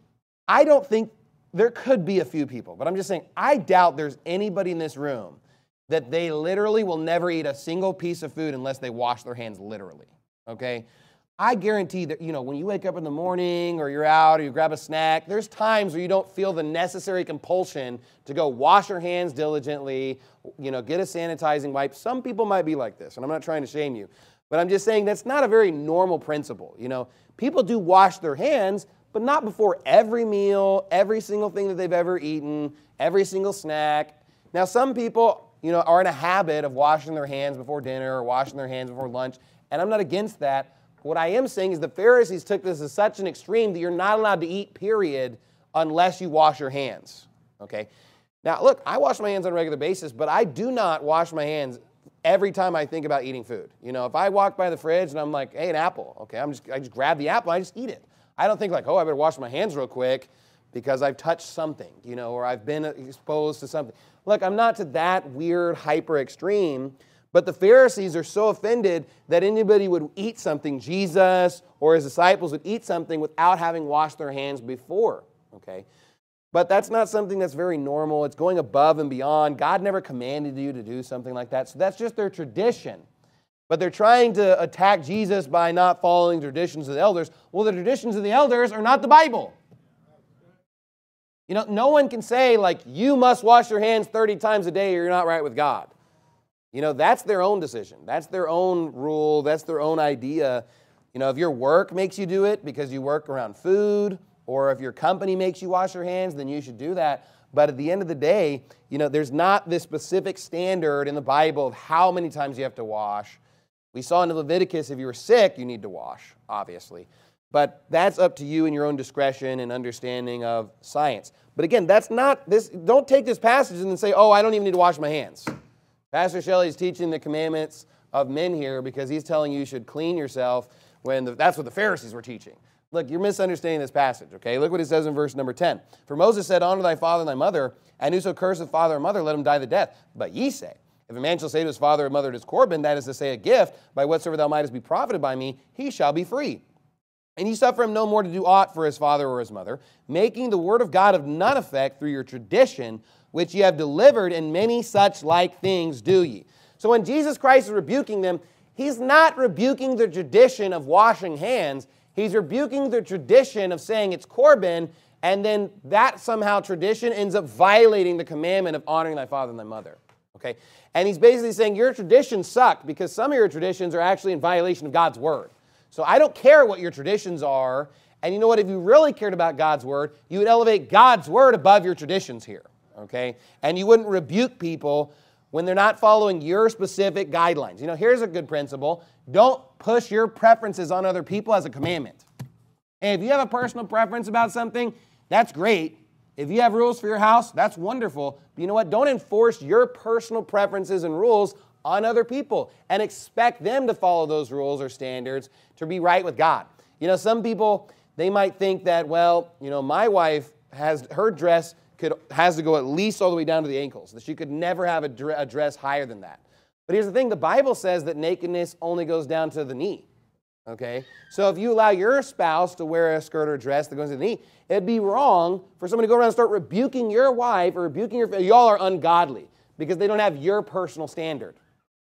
I don't think there could be a few people. But I'm just saying, I doubt there's anybody in this room that they literally will never eat a single piece of food unless they wash their hands literally. Okay? I guarantee that, when you wake up in the morning or you're out or you grab a snack, there's times where you don't feel the necessary compulsion to go wash your hands diligently, get a sanitizing wipe. Some people might be like this, and I'm not trying to shame you, but I'm just saying that's not a very normal principle. People do wash their hands, but not before every meal, every single thing that they've ever eaten, every single snack. Now, some people, are in a habit of washing their hands before dinner or washing their hands before lunch, and I'm not against that. What I am saying is the Pharisees took this as such an extreme that you're not allowed to eat, period, unless you wash your hands, okay? Now, look, I wash my hands on a regular basis, but I do not wash my hands every time I think about eating food. If I walk by the fridge and I'm like, hey, an apple, okay, I just grab the apple and I just eat it. I don't think like, oh, I better wash my hands real quick because I've touched something, or I've been exposed to something. Look, I'm not to that weird, hyper extreme. But the Pharisees are so offended that anybody would eat something, Jesus or his disciples would eat something without having washed their hands before, okay? But that's not something that's very normal. It's going above and beyond. God never commanded you to do something like that. So that's just their tradition. But they're trying to attack Jesus by not following the traditions of the elders. Well, the traditions of the elders are not the Bible. No one can say, you must wash your hands 30 times a day or you're not right with God. That's their own decision. That's their own rule. That's their own idea. If your work makes you do it because you work around food, or if your company makes you wash your hands, then you should do that. But at the end of the day, there's not this specific standard in the Bible of how many times you have to wash. We saw in Leviticus, if you were sick, you need to wash, obviously. But that's up to you and your own discretion and understanding of science. But again, that's not this. Don't take this passage and then say, oh, I don't even need to wash my hands. Pastor Shelley's teaching the commandments of men here because he's telling you should clean yourself when that's what the Pharisees were teaching. Look, you're misunderstanding this passage, okay? Look what it says in verse number 10. For Moses said, honor thy father and thy mother, and whoso curseth father or mother, let him die the death. But ye say, if a man shall say to his father or mother, it is Corban, that is to say a gift, by whatsoever thou mightest be profited by me, he shall be free. And ye suffer him no more to do aught for his father or his mother, making the word of God of none effect through your tradition, which ye have delivered, and many such like things do ye. So when Jesus Christ is rebuking them, he's not rebuking the tradition of washing hands. He's rebuking the tradition of saying it's Corban, and then that somehow tradition ends up violating the commandment of honoring thy father and thy mother. Okay? And he's basically saying your traditions suck because some of your traditions are actually in violation of God's word. So I don't care what your traditions are. And you know what? If you really cared about God's word, you would elevate God's word above your traditions here. Okay? And you wouldn't rebuke people when they're not following your specific guidelines. Here's a good principle. Don't push your preferences on other people as a commandment. Hey, if you have a personal preference about something, that's great. If you have rules for your house, that's wonderful. But you know what? Don't enforce your personal preferences and rules on other people and expect them to follow those rules or standards to be right with God. Some people, they might think that, my wife her dress has to go at least all the way down to the ankles, that she could never have a dress higher than that. But here's the thing, the Bible says that nakedness only goes down to the knee, okay? So if you allow your spouse to wear a skirt or a dress that goes to the knee, it'd be wrong for someone to go around and start rebuking your wife or rebuking y'all are ungodly because they don't have your personal standard.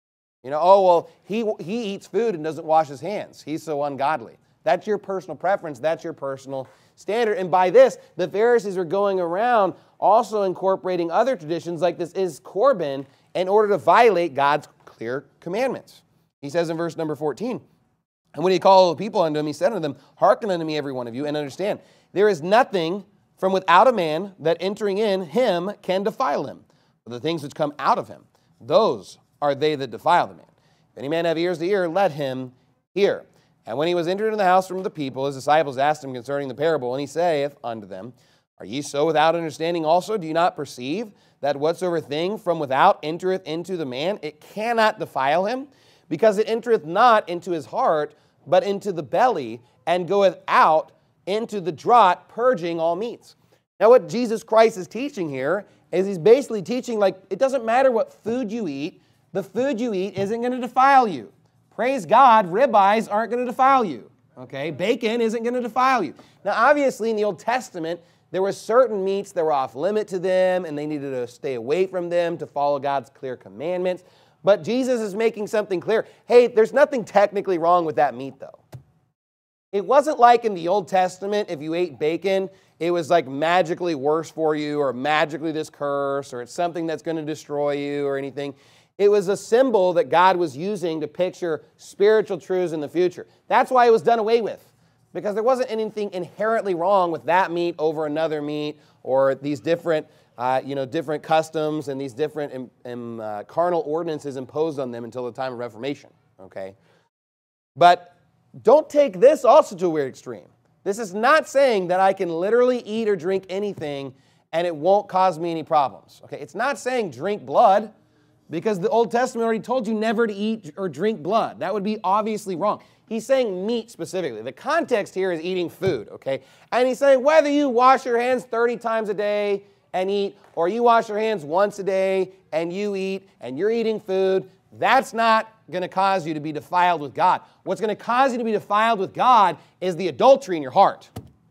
He eats food and doesn't wash his hands. He's so ungodly. That's your personal preference. That's your personal standard. And by this, the Pharisees are going around also incorporating other traditions like this is Corban in order to violate God's clear commandments. He says in verse number 14, and when he called the people unto him, he said unto them, hearken unto me, every one of you, and understand, there is nothing from without a man, that entering in him can defile him. But the things which come out of him, those are they that defile the man. If any man have ears to hear, let him hear. And when he was entered into the house from the people, his disciples asked him concerning the parable, and he saith unto them, Are ye so without understanding also? Do you not perceive that whatsoever thing from without entereth into the man, it cannot defile him? Because it entereth not into his heart, but into the belly, and goeth out into the draught, purging all meats. Now what Jesus Christ is teaching here is he's basically teaching, like, it doesn't matter what food you eat, the food you eat isn't going to defile you. Praise God, ribeyes aren't going to defile you. Okay, bacon isn't going to defile you. Now obviously in the Old Testament, there were certain meats that were off limit to them, and they needed to stay away from them to follow God's clear commandments. But Jesus is making something clear. Hey, there's nothing technically wrong with that meat, though. It wasn't like in the Old Testament, if you ate bacon, it was like magically worse for you, or magically this curse, or it's something that's going to destroy you or anything. It was a symbol that God was using to picture spiritual truths in the future. That's why it was done away with, because there wasn't anything inherently wrong with that meat over another meat, or these different different customs and these different carnal ordinances imposed on them until the time of Reformation. Okay, but don't take this also to a weird extreme. This is not saying that I can literally eat or drink anything and it won't cause me any problems. Okay, it's not saying drink blood, because the Old Testament already told you never to eat or drink blood. That would be obviously wrong. He's saying meat specifically. The context here is eating food, okay? And he's saying whether you wash your hands 30 times a day and eat, or you wash your hands once a day and you eat, and you're eating food, that's not going to cause you to be defiled with God. What's going to cause you to be defiled with God is the adultery in your heart,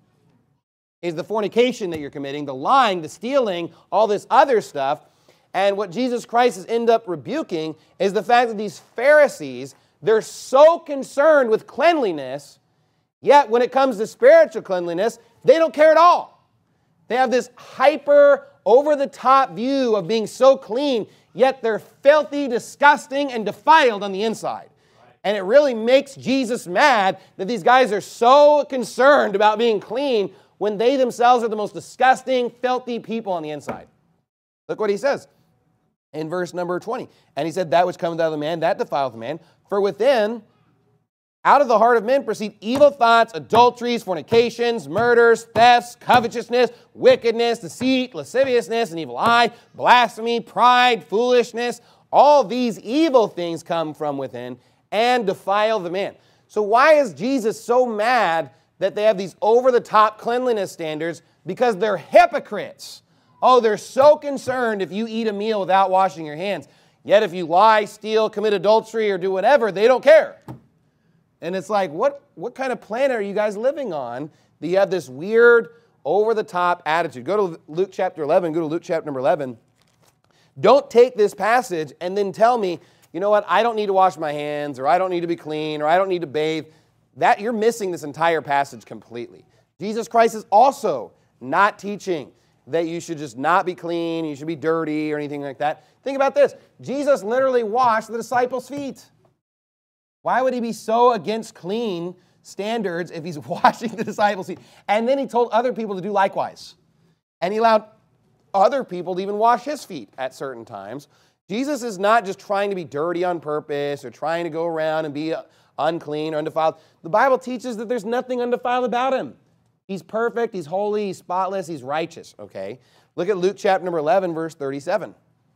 is the fornication that you're committing, the lying, the stealing, all this other stuff. And what Jesus Christ has ended up rebuking is the fact that these Pharisees, they're so concerned with cleanliness, yet when it comes to spiritual cleanliness, they don't care at all. They have this hyper, over-the-top view of being so clean, yet they're filthy, disgusting, and defiled on the inside. And it really makes Jesus mad that these guys are so concerned about being clean when they themselves are the most disgusting, filthy people on the inside. Look what he says in verse number 20. And he said, That which cometh out of the man, that defileth the man. For within, out of the heart of men proceed evil thoughts, adulteries, fornications, murders, thefts, covetousness, wickedness, deceit, lasciviousness, an evil eye, blasphemy, pride, foolishness. All these evil things come from within and defile the man. So why is Jesus so mad that they have these over-the-top cleanliness standards? Because they're hypocrites. Oh, they're so concerned if you eat a meal without washing your hands. Yet if you lie, steal, commit adultery, or do whatever, they don't care. And it's like, what kind of planet are you guys living on that you have this weird, over-the-top attitude? Go to Luke chapter 11. Go to Luke chapter number 11. Don't take this passage and then tell me, you know what, I don't need to wash my hands, or I don't need to be clean, or I don't need to bathe. That you're missing this entire passage completely. Jesus Christ is also not teaching that you should just not be clean, you should be dirty, or anything like that. Think about this. Jesus literally washed the disciples' feet. Why would he be so against clean standards if he's washing the disciples' feet? And then he told other people to do likewise. And he allowed other people to even wash his feet at certain times. Jesus is not just trying to be dirty on purpose or trying to go around and be unclean or undefiled. The Bible teaches that there's nothing undefiled about him. He's perfect, he's holy, he's spotless, he's righteous, okay? Look at Luke chapter number 11, verse 37.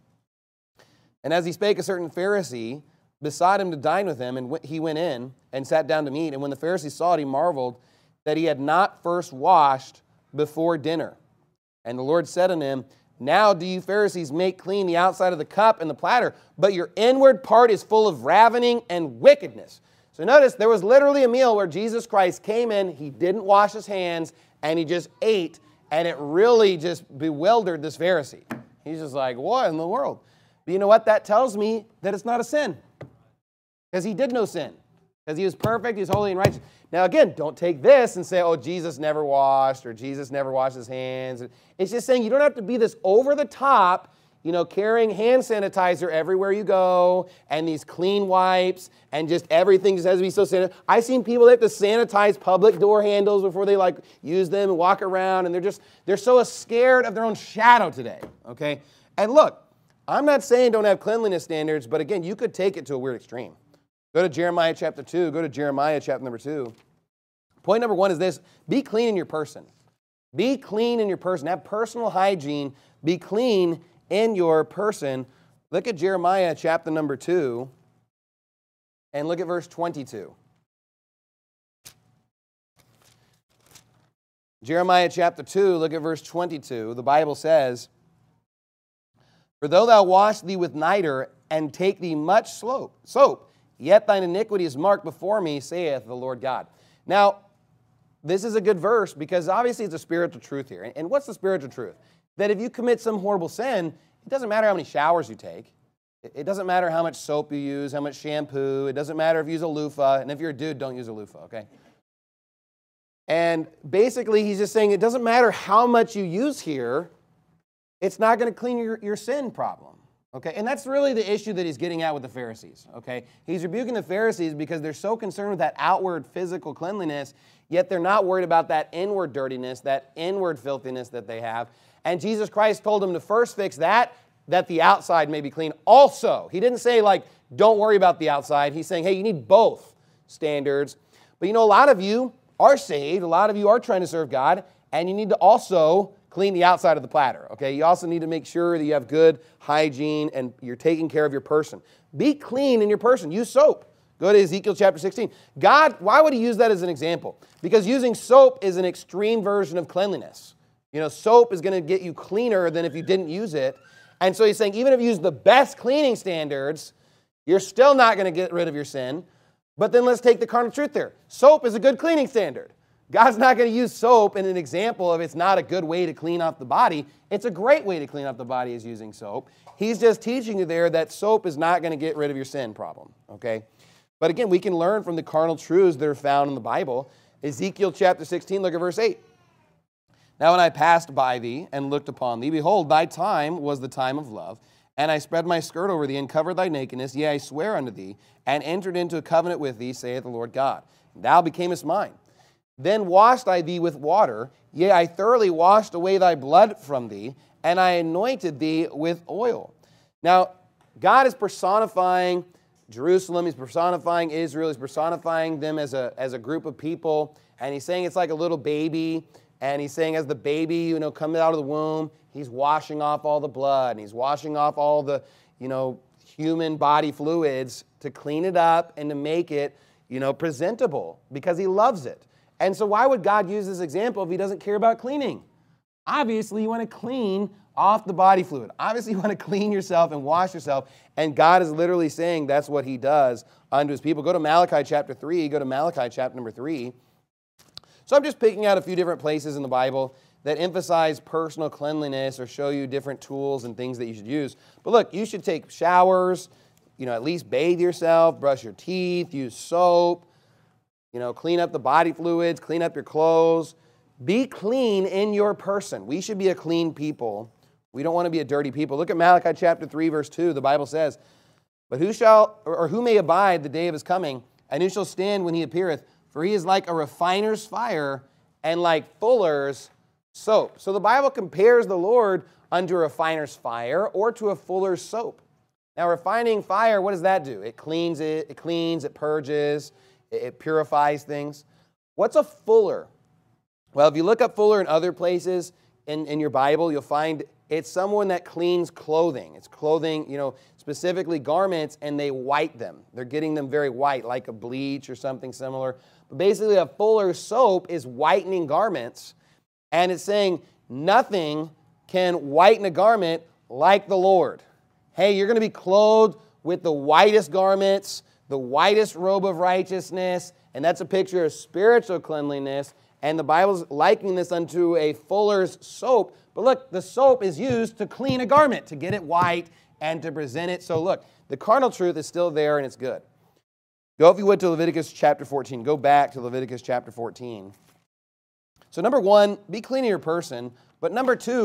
And as he spake, a certain Pharisee besought him to dine with him, and he went in and sat down to meat. And when the Pharisee saw it, he marveled that he had not first washed before dinner. And the Lord said unto him, Now do you Pharisees make clean the outside of the cup and the platter, but your inward part is full of ravening and wickedness. So notice, there was literally a meal where Jesus Christ came in, he didn't wash his hands, and he just ate, and it really just bewildered this Pharisee. He's just like, what in the world? But you know what? That tells me that it's not a sin, because he did no sin, because he was perfect, he was holy and righteous. Now again, don't take this and say, oh, Jesus never washed, or Jesus never washed his hands. It's just saying you don't have to be this over-the-top carrying hand sanitizer everywhere you go, and these clean wipes, and just everything just has to be so sanitized. I've seen people that have to sanitize public door handles before they use them and walk around, and they're so scared of their own shadow today, okay? And look, I'm not saying don't have cleanliness standards, but again, you could take it to a weird extreme. Go to Jeremiah chapter 2. Go to Jeremiah chapter number 2. Point number 1 is this: be clean in your person. Be clean in your person. Have personal hygiene. Be clean in your person. Look at Jeremiah chapter number 2 and look at verse 22. Jeremiah chapter 2, look at verse 22. The Bible says, "For though thou wash thee with niter and take thee much soap, yet thine iniquity is marked before me, saith the Lord God." Now, this is a good verse because obviously it's a spiritual truth here. And what's the spiritual truth? That if you commit some horrible sin, it doesn't matter how many showers you take. It doesn't matter how much soap you use, how much shampoo. It doesn't matter if you use a loofah. And if you're a dude, don't use a loofah, okay? And basically, he's just saying it doesn't matter how much you use here, it's not going to clean your sin problem. Okay, and that's really the issue that he's getting at with the Pharisees, okay? He's rebuking the Pharisees because they're so concerned with that outward physical cleanliness, yet they're not worried about that inward dirtiness, that inward filthiness that they have. And Jesus Christ told them to first fix that the outside may be clean also. He didn't say, don't worry about the outside. He's saying, hey, you need both standards. But a lot of you are saved, a lot of you are trying to serve God, and you need to also clean the outside of the platter, okay? You also need to make sure that you have good hygiene and you're taking care of your person. Be clean in your person. Use soap. Go to Ezekiel chapter 16. God, why would he use that as an example? Because using soap is an extreme version of cleanliness. Soap is going to get you cleaner than if you didn't use it. And so he's saying even if you use the best cleaning standards, you're still not going to get rid of your sin. But then let's take the carnal truth there. Soap is a good cleaning standard. God's not going to use soap in an example of it's not a good way to clean off the body. It's a great way to clean off the body is using soap. He's just teaching you there that soap is not going to get rid of your sin problem, okay? But again, we can learn from the carnal truths that are found in the Bible. Ezekiel chapter 16, look at verse 8. "Now when I passed by thee and looked upon thee, behold, thy time was the time of love. And I spread my skirt over thee and covered thy nakedness. Yea, I swear unto thee, and entered into a covenant with thee, saith the Lord God. And thou becamest mine. Then washed I thee with water, yea, I thoroughly washed away thy blood from thee, and I anointed thee with oil." Now, God is personifying Jerusalem, he's personifying Israel, he's personifying them as a group of people, and he's saying it's like a little baby, and he's saying as the baby, comes out of the womb, he's washing off all the blood, and he's washing off all the, human body fluids to clean it up and to make it, presentable, because he loves it. And so why would God use this example if he doesn't care about cleaning? Obviously, you want to clean off the body fluid. Obviously, you want to clean yourself and wash yourself. And God is literally saying that's what he does unto his people. Go to Malachi chapter 3. Go to Malachi chapter number 3. So I'm just picking out a few different places in the Bible that emphasize personal cleanliness or show you different tools and things that you should use. But look, you should take showers, at least bathe yourself, brush your teeth, use soap, clean up the body fluids, clean up your clothes. Be clean in your person. We should be a clean people. We don't want to be a dirty people. Look at Malachi chapter 3, verse 2. The Bible says, "But who may abide the day of his coming, and who shall stand when he appeareth? For he is like a refiner's fire, and like fuller's soap." So the Bible compares the Lord unto a refiner's fire or to a fuller's soap. Now, refining fire, what does that do? It cleans, it purges, it purifies things. What's a fuller? Well, if you look up fuller in other places in your Bible, you'll find it's someone that cleans clothing. It's clothing, specifically garments, and they white them. They're getting them very white, like a bleach or something similar. But basically, a fuller's soap is whitening garments, and it's saying nothing can whiten a garment like the Lord. Hey, you're going to be clothed with the whitest garments, the whitest robe of righteousness, and that's a picture of spiritual cleanliness. And the Bible's likening this unto a fuller's soap. But look, the soap is used to clean a garment, to get it white and to present it. So look, the carnal truth is still there and it's good. Go, if you would, to Leviticus chapter 14. Go back to Leviticus chapter 14. So number one, be clean in your person. But number two,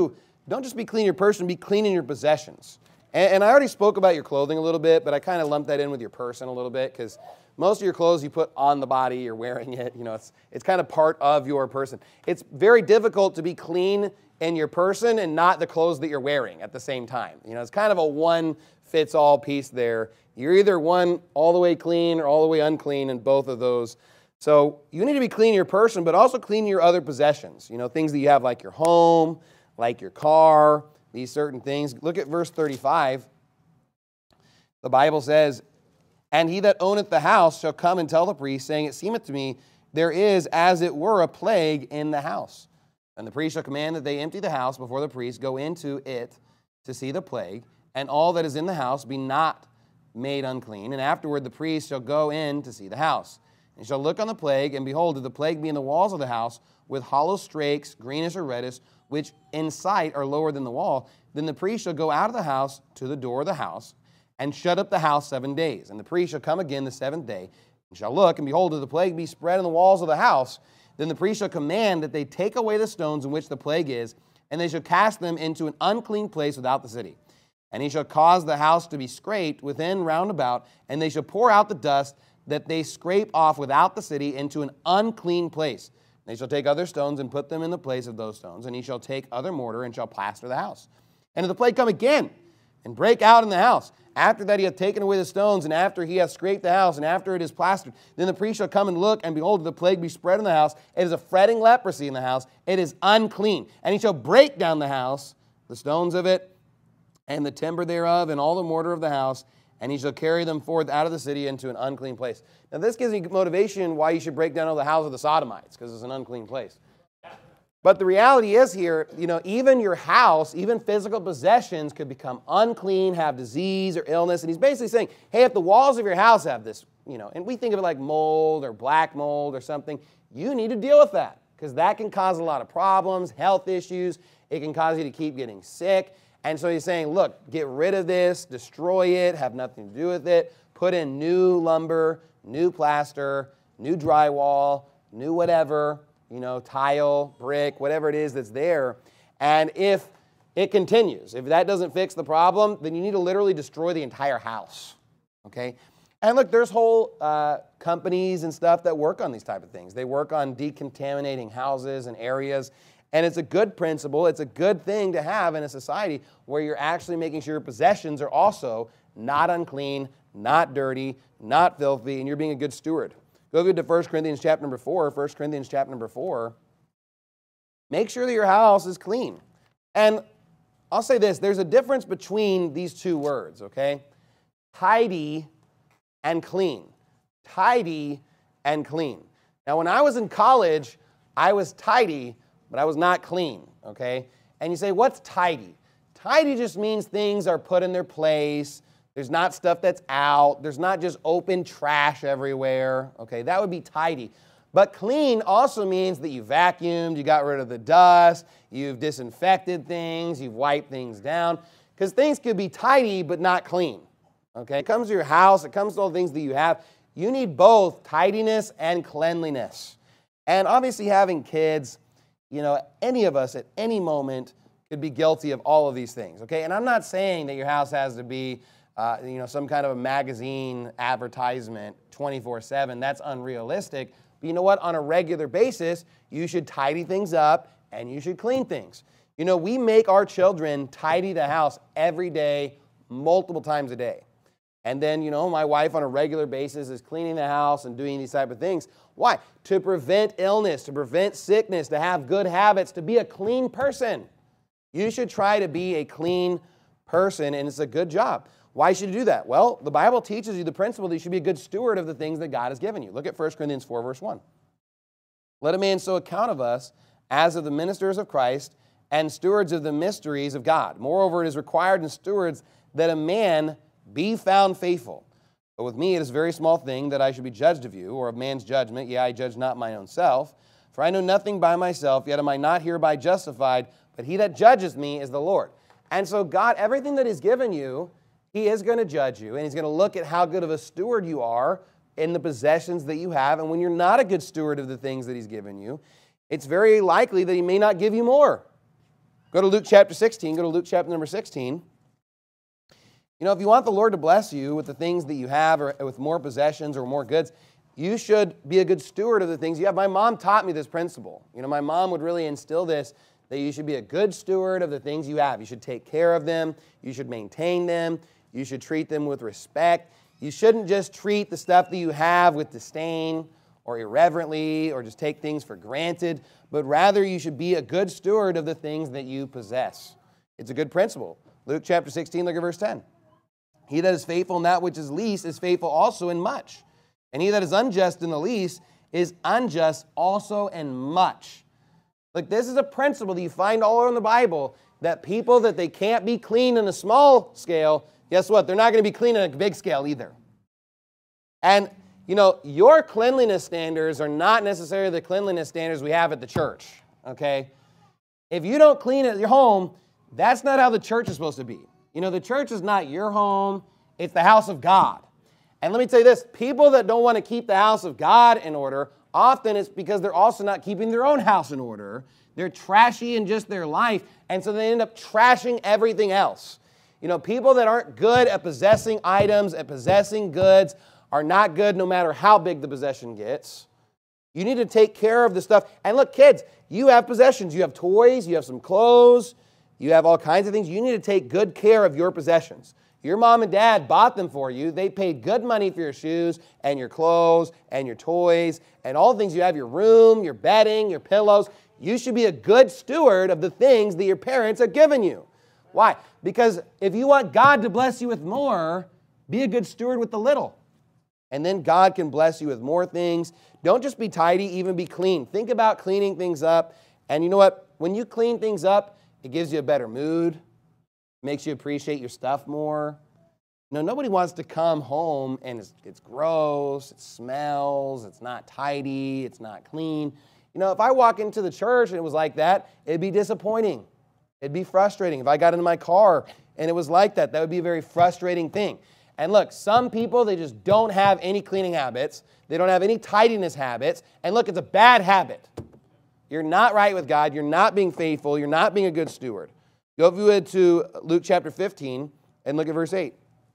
don't just be clean in your person, be clean in your possessions. And I already spoke about your clothing a little bit, but I kind of lumped that in with your person a little bit because most of your clothes you put on the body, you're wearing it. You know, it's kind of part of your person. It's very difficult to be clean in your person and not the clothes that you're wearing at the same time. You know, it's kind of a one-fits-all piece there. You're either one all the way clean or all the way unclean in both of those. So you need to be clean in your person, but also clean your other possessions. You know, things that you have like your home, like your car, these certain things. Look at verse 35. The Bible says, "And he that owneth the house shall come and tell the priest, saying, It seemeth to me, there is as it were a plague in the house. And the priest shall command that they empty the house before the priest go into it to see the plague, and all that is in the house be not made unclean. And afterward the priest shall go in to see the house, and shall look on the plague, and behold, if the plague be in the walls of the house, with hollow strakes, greenish or reddish, which in sight are lower than the wall, then the priest shall go out of the house to the door of the house, and shut up the house 7 days. And the priest shall come again the seventh day, and shall look, and behold, if the plague be spread in the walls of the house, then the priest shall command that they take away the stones in which the plague is, and they shall cast them into an unclean place without the city. And he shall cause the house to be scraped within round about, and they shall pour out the dust that they scrape off without the city into an unclean place. They shall take other stones and put them in the place of those stones, and he shall take other mortar and shall plaster the house. And if the plague come again and break out in the house, after that he hath taken away the stones, and after he hath scraped the house, and after it is plastered, then the priest shall come and look, and behold, if the plague be spread in the house, it is a fretting leprosy in the house, it is unclean. And he shall break down the house, the stones of it, and the timber thereof, and all the mortar of the house, and he shall carry them forth out of the city into an unclean place. Now this gives me motivation why you should break down all the house of the Sodomites, because it's an unclean place. But the reality is here, you know, even your house, even physical possessions could become unclean, have disease or illness. And he's basically saying, hey, if the walls of your house have this, you know, and we think of it like mold or black mold or something, you need to deal with that because that can cause a lot of problems, health issues. It can cause you to keep getting sick. And so he's saying, look, get rid of this, destroy it, have nothing to do with it, put in new lumber, new plaster, new drywall, new whatever, you know, tile, brick, whatever it is that's there. And if it continues, if that doesn't fix the problem, then you need to literally destroy the entire house, okay? And look, there's whole companies and stuff that work on these type of things. They work on decontaminating houses and areas. And it's a good principle. It's a good thing to have in a society where you're actually making sure your possessions are also not unclean, not dirty, not filthy, and you're being a good steward. Go to 1 Corinthians chapter number 4. 1 Corinthians chapter number 4. Make sure that your house is clean. And I'll say this. There's a difference between these two words, okay? Tidy and clean. Tidy and clean. Now, when I was in college, I was tidy, but I was not clean, okay? And you say, what's tidy? Tidy just means things are put in their place. There's not stuff that's out. There's not just open trash everywhere, okay? That would be tidy. But clean also means that you vacuumed, you got rid of the dust, you've disinfected things, you've wiped things down. Because things could be tidy but not clean, okay? It comes to your house, it comes to all the things that you have. You need both tidiness and cleanliness. And obviously having kids, you know, any of us at any moment could be guilty of all of these things, okay? And I'm not saying that your house has to be, you know, some kind of a magazine advertisement 24/7. That's unrealistic. But you know what? On a regular basis, you should tidy things up and you should clean things. You know, we make our children tidy the house every day, multiple times a day. And then, you know, my wife on a regular basis is cleaning the house and doing these type of things. Why? To prevent illness, to prevent sickness, to have good habits, to be a clean person. You should try to be a clean person, and it's a good job. Why should you do that? Well, the Bible teaches you the principle that you should be a good steward of the things that God has given you. Look at 1 Corinthians 4, verse 1. Let a man so account of us as of the ministers of Christ and stewards of the mysteries of God. Moreover, it is required in stewards that a man be found faithful. But with me it is a very small thing that I should be judged of you, or of man's judgment. Yea, I judge not mine own self. For I know nothing by myself, yet am I not hereby justified, but he that judges me is the Lord. And so God, everything that he's given you, he is going to judge you, and he's going to look at how good of a steward you are in the possessions that you have. And when you're not a good steward of the things that he's given you, it's very likely that he may not give you more. Go to Luke chapter 16. Go to Luke chapter number 16. You know, if you want the Lord to bless you with the things that you have or with more possessions or more goods, you should be a good steward of the things you have. My mom taught me this principle. You know, my mom would really instill this, that you should be a good steward of the things you have. You should take care of them. You should maintain them. You should treat them with respect. You shouldn't just treat the stuff that you have with disdain or irreverently or just take things for granted, but rather you should be a good steward of the things that you possess. It's a good principle. Luke chapter 16, look at verse 10. He that is faithful in that which is least is faithful also in much. And he that is unjust in the least is unjust also in much. Look, this is a principle that you find all over in the Bible, that people that they can't be clean in a small scale, guess what? They're not going to be clean in a big scale either. And, you know, your cleanliness standards are not necessarily the cleanliness standards we have at the church, okay? If you don't clean at your home, that's not how the church is supposed to be. You know, the church is not your home, it's the house of God. And let me tell you this, people that don't want to keep the house of God in order, often it's because they're also not keeping their own house in order. They're trashy in just their life, and so they end up trashing everything else. You know, people that aren't good at possessing items, at possessing goods, are not good no matter how big the possession gets. You need to take care of the stuff. And look, kids, you have possessions. You have toys, you have some clothes, you have all kinds of things. You need to take good care of your possessions. Your mom and dad bought them for you. They paid good money for your shoes and your clothes and your toys and all the things you have, your room, your bedding, your pillows. You should be a good steward of the things that your parents have given you. Why? Because if you want God to bless you with more, be a good steward with the little. And then God can bless you with more things. Don't just be tidy, even be clean. Think about cleaning things up. And you know what? When you clean things up, it gives you a better mood. Makes you appreciate your stuff more. You know, nobody wants to come home and it's gross, it smells, it's not tidy, it's not clean. You know, if I walk into the church and it was like that, it'd be disappointing. It'd be frustrating. If I got into my car and it was like that, that would be a very frustrating thing. And look, some people, they just don't have any cleaning habits. They don't have any tidiness habits. And look, it's a bad habit. You're not right with God. You're not being faithful. You're not being a good steward. Go if you would to Luke chapter 15 and look at verse 8.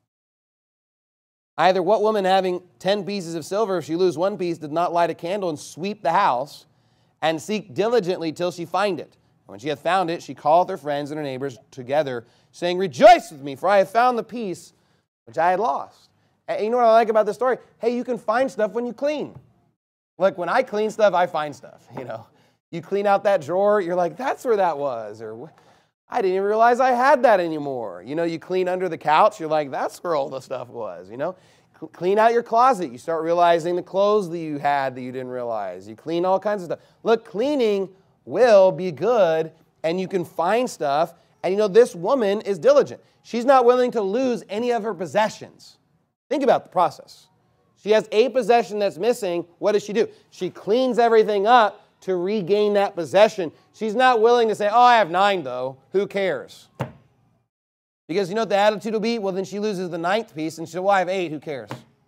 Either what woman having 10 pieces of silver, if she lose one piece, did not light a candle and sweep the house and seek diligently till she find it? When she hath found it, she calleth her friends and her neighbors together, saying, Rejoice with me, for I have found the piece which I had lost. And you know what I like about this story? Hey, you can find stuff when you clean. Like when I clean stuff, I find stuff, you know. You clean out that drawer, you're like, that's where that was. Or I didn't even realize I had that anymore. You know, you clean under the couch, you're like, that's where all the stuff was, you know. Clean out your closet. You start realizing the clothes that you had that you didn't realize. You clean all kinds of stuff. Look, cleaning will be good, and you can find stuff. And you know, this woman is diligent. She's not willing to lose any of her possessions. Think about the process. She has a possession that's missing. What does she do? She cleans everything up to regain that possession. She's not willing to say, oh, I have 9 though. Who cares? Because you know what the attitude will be? Well, then she loses the 9th piece and she'll, well, I have 8. Who cares?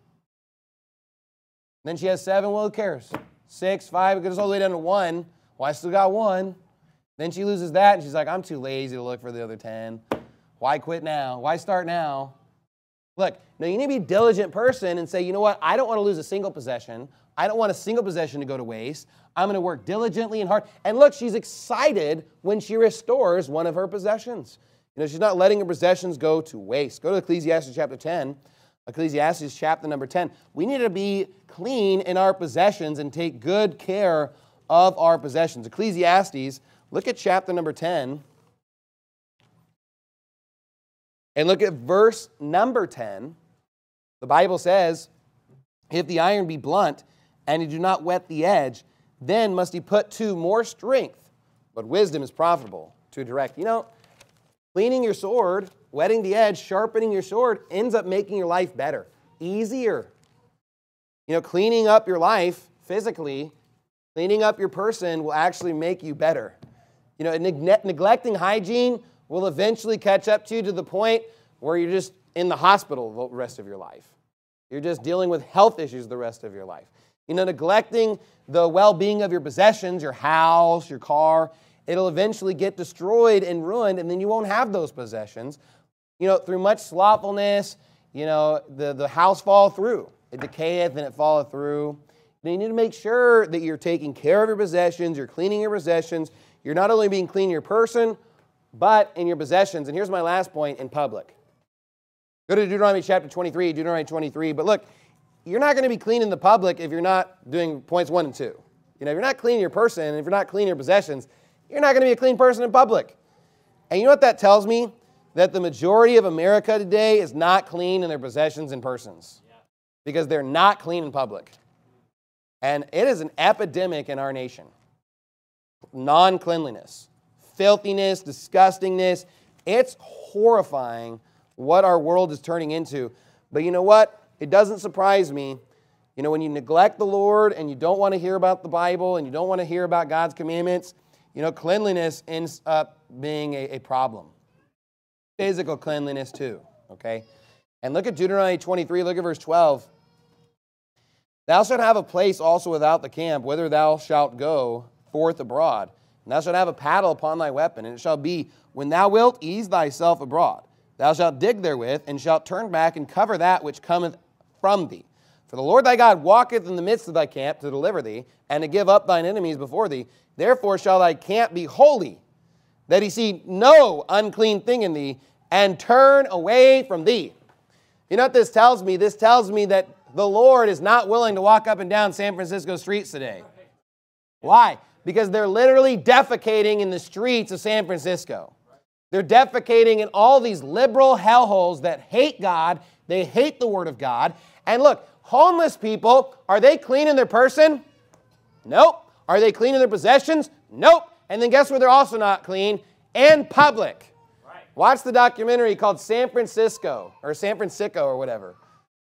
Then she has 7. Well, who cares? 6, 5, it goes all the way down to 1. Well, I still got 1. Then she loses that and she's like, I'm too lazy to look for the other 10. Why quit now? Why start now? Look, now you need to be a diligent person and say, you know what? I don't want to lose a single possession. I don't want a single possession to go to waste. I'm going to work diligently and hard. And look, she's excited when she restores one of her possessions. You know, she's not letting her possessions go to waste. Go to Ecclesiastes chapter 10. Ecclesiastes chapter number 10. We need to be clean in our possessions and take good care of our possessions. Ecclesiastes, look at chapter number 10. And look at verse number 10. The Bible says, if the iron be blunt, and he do not whet the edge, then must he put to more strength. But wisdom is profitable to direct. You know, cleaning your sword, whetting the edge, sharpening your sword ends up making your life better, easier. You know, cleaning up your life physically, cleaning up your person will actually make you better. You know, neglecting hygiene will eventually catch up to you to the point where you're just in the hospital the rest of your life. You're just dealing with health issues the rest of your life. You know, neglecting the well-being of your possessions, your house, your car, It'll eventually get destroyed and ruined, and then you won't have those possessions. Through much slothfulness, the house fall through. It decayeth and it falleth through. Then you need to make sure that you're taking care of your possessions, you're cleaning your possessions. You're not only being clean in your person, but in your possessions. And here's my last point, in public. Go to Deuteronomy chapter 23, But look, you're not going to be clean in the public if you're not doing points 1 and 2. If you're not cleaning your person, if you're not cleaning your possessions, you're not going to be a clean person in public. And you know what that tells me? That the majority of America today is not clean in their possessions and persons. Because they're not clean in public. And it is an epidemic in our nation. Non-cleanliness, filthiness, disgustingness. It's horrifying what our world is turning into. But you know what? It doesn't surprise me. When you neglect the Lord and you don't want to hear about the Bible and you don't want to hear about God's commandments, cleanliness ends up being a problem. Physical cleanliness too, okay? And look at Deuteronomy 23, look at verse 12. Thou shalt have a place also without the camp, whither thou shalt go forth abroad. And thou shalt have a paddle upon thy weapon, and it shall be, when thou wilt ease thyself abroad, thou shalt dig therewith, and shalt turn back and cover that which cometh from thee. For the Lord thy God walketh in the midst of thy camp to deliver thee, and to give up thine enemies before thee. Therefore shall thy camp be holy, that he see no unclean thing in thee, and turn away from thee. You know what this tells me? This tells me that the Lord is not willing to walk up and down San Francisco streets today. Why? Because they're literally defecating in the streets of San Francisco. They're defecating in all these liberal hellholes that hate God. They hate the Word of God. And look, homeless people, are they clean in their person? Nope. Are they clean in their possessions? Nope. And then guess where they're also not clean? In public. Watch the documentary called San Francisco or whatever.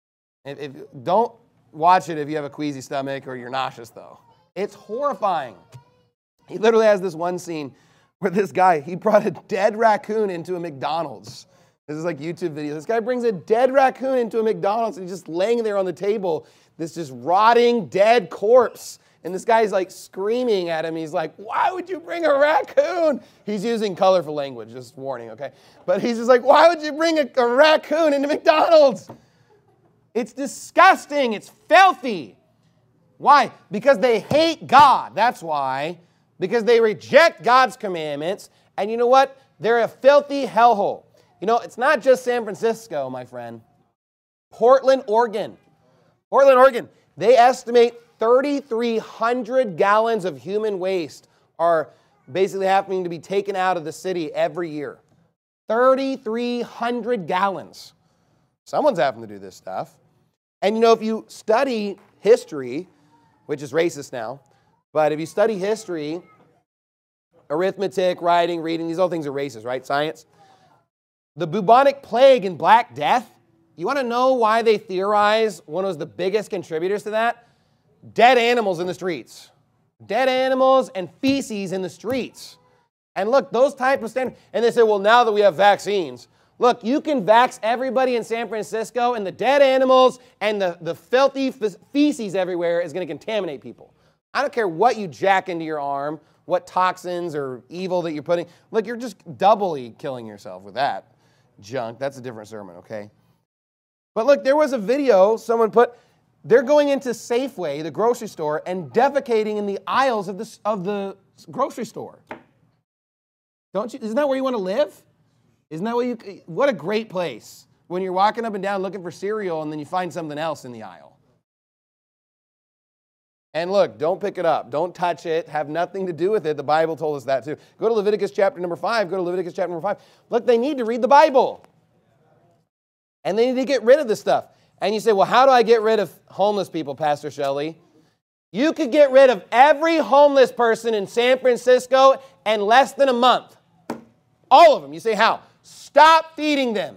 Don't watch it if you have a queasy stomach or you're nauseous, though. It's horrifying. He literally has this one scene where this guy, he brought a dead raccoon into a McDonald's. This is like YouTube video. This guy brings a dead raccoon into a McDonald's and he's just laying there on the table, this just rotting, dead corpse. And this guy's like screaming at him. He's like, why would you bring a raccoon? He's using colorful language, just warning, okay? But he's just like, why would you bring a raccoon into McDonald's? It's disgusting. It's filthy. Why? Because they hate God. That's why. Because they reject God's commandments. And you know what? They're a filthy hellhole. It's not just San Francisco, my friend. Portland, Oregon. They estimate 3,300 gallons of human waste are basically having to be taken out of the city every year. 3,300 gallons. Someone's having to do this stuff. And if you study history, which is racist now, but if you study history, arithmetic, writing, reading, these all things are racist, right? Science. The bubonic plague and Black Death, you want to know why they theorize one was the biggest contributors to that? Dead animals in the streets. Dead animals and feces in the streets. And look, those type of standards, and they say, well, now that we have vaccines, look, you can vax everybody in San Francisco, and the dead animals and the filthy feces everywhere is going to contaminate people. I don't care what you jack into your arm, what toxins or evil that you're putting. Look, you're just doubly killing yourself with that junk. That's a different sermon, okay? But look, there was a video someone put. They're going into Safeway, the grocery store, and defecating in the aisles of the grocery store. Don't you? Isn't that where you want to live? Isn't that what a great place when you're walking up and down looking for cereal and then you find something else in the aisle. And look, don't pick it up. Don't touch it. Have nothing to do with it. The Bible told us that too. Go to Leviticus chapter number 5. Look, they need to read the Bible. And they need to get rid of this stuff. And you say, well, how do I get rid of homeless people, Pastor Shelley? You could get rid of every homeless person in San Francisco in less than a month. All of them. You say, how? Stop feeding them.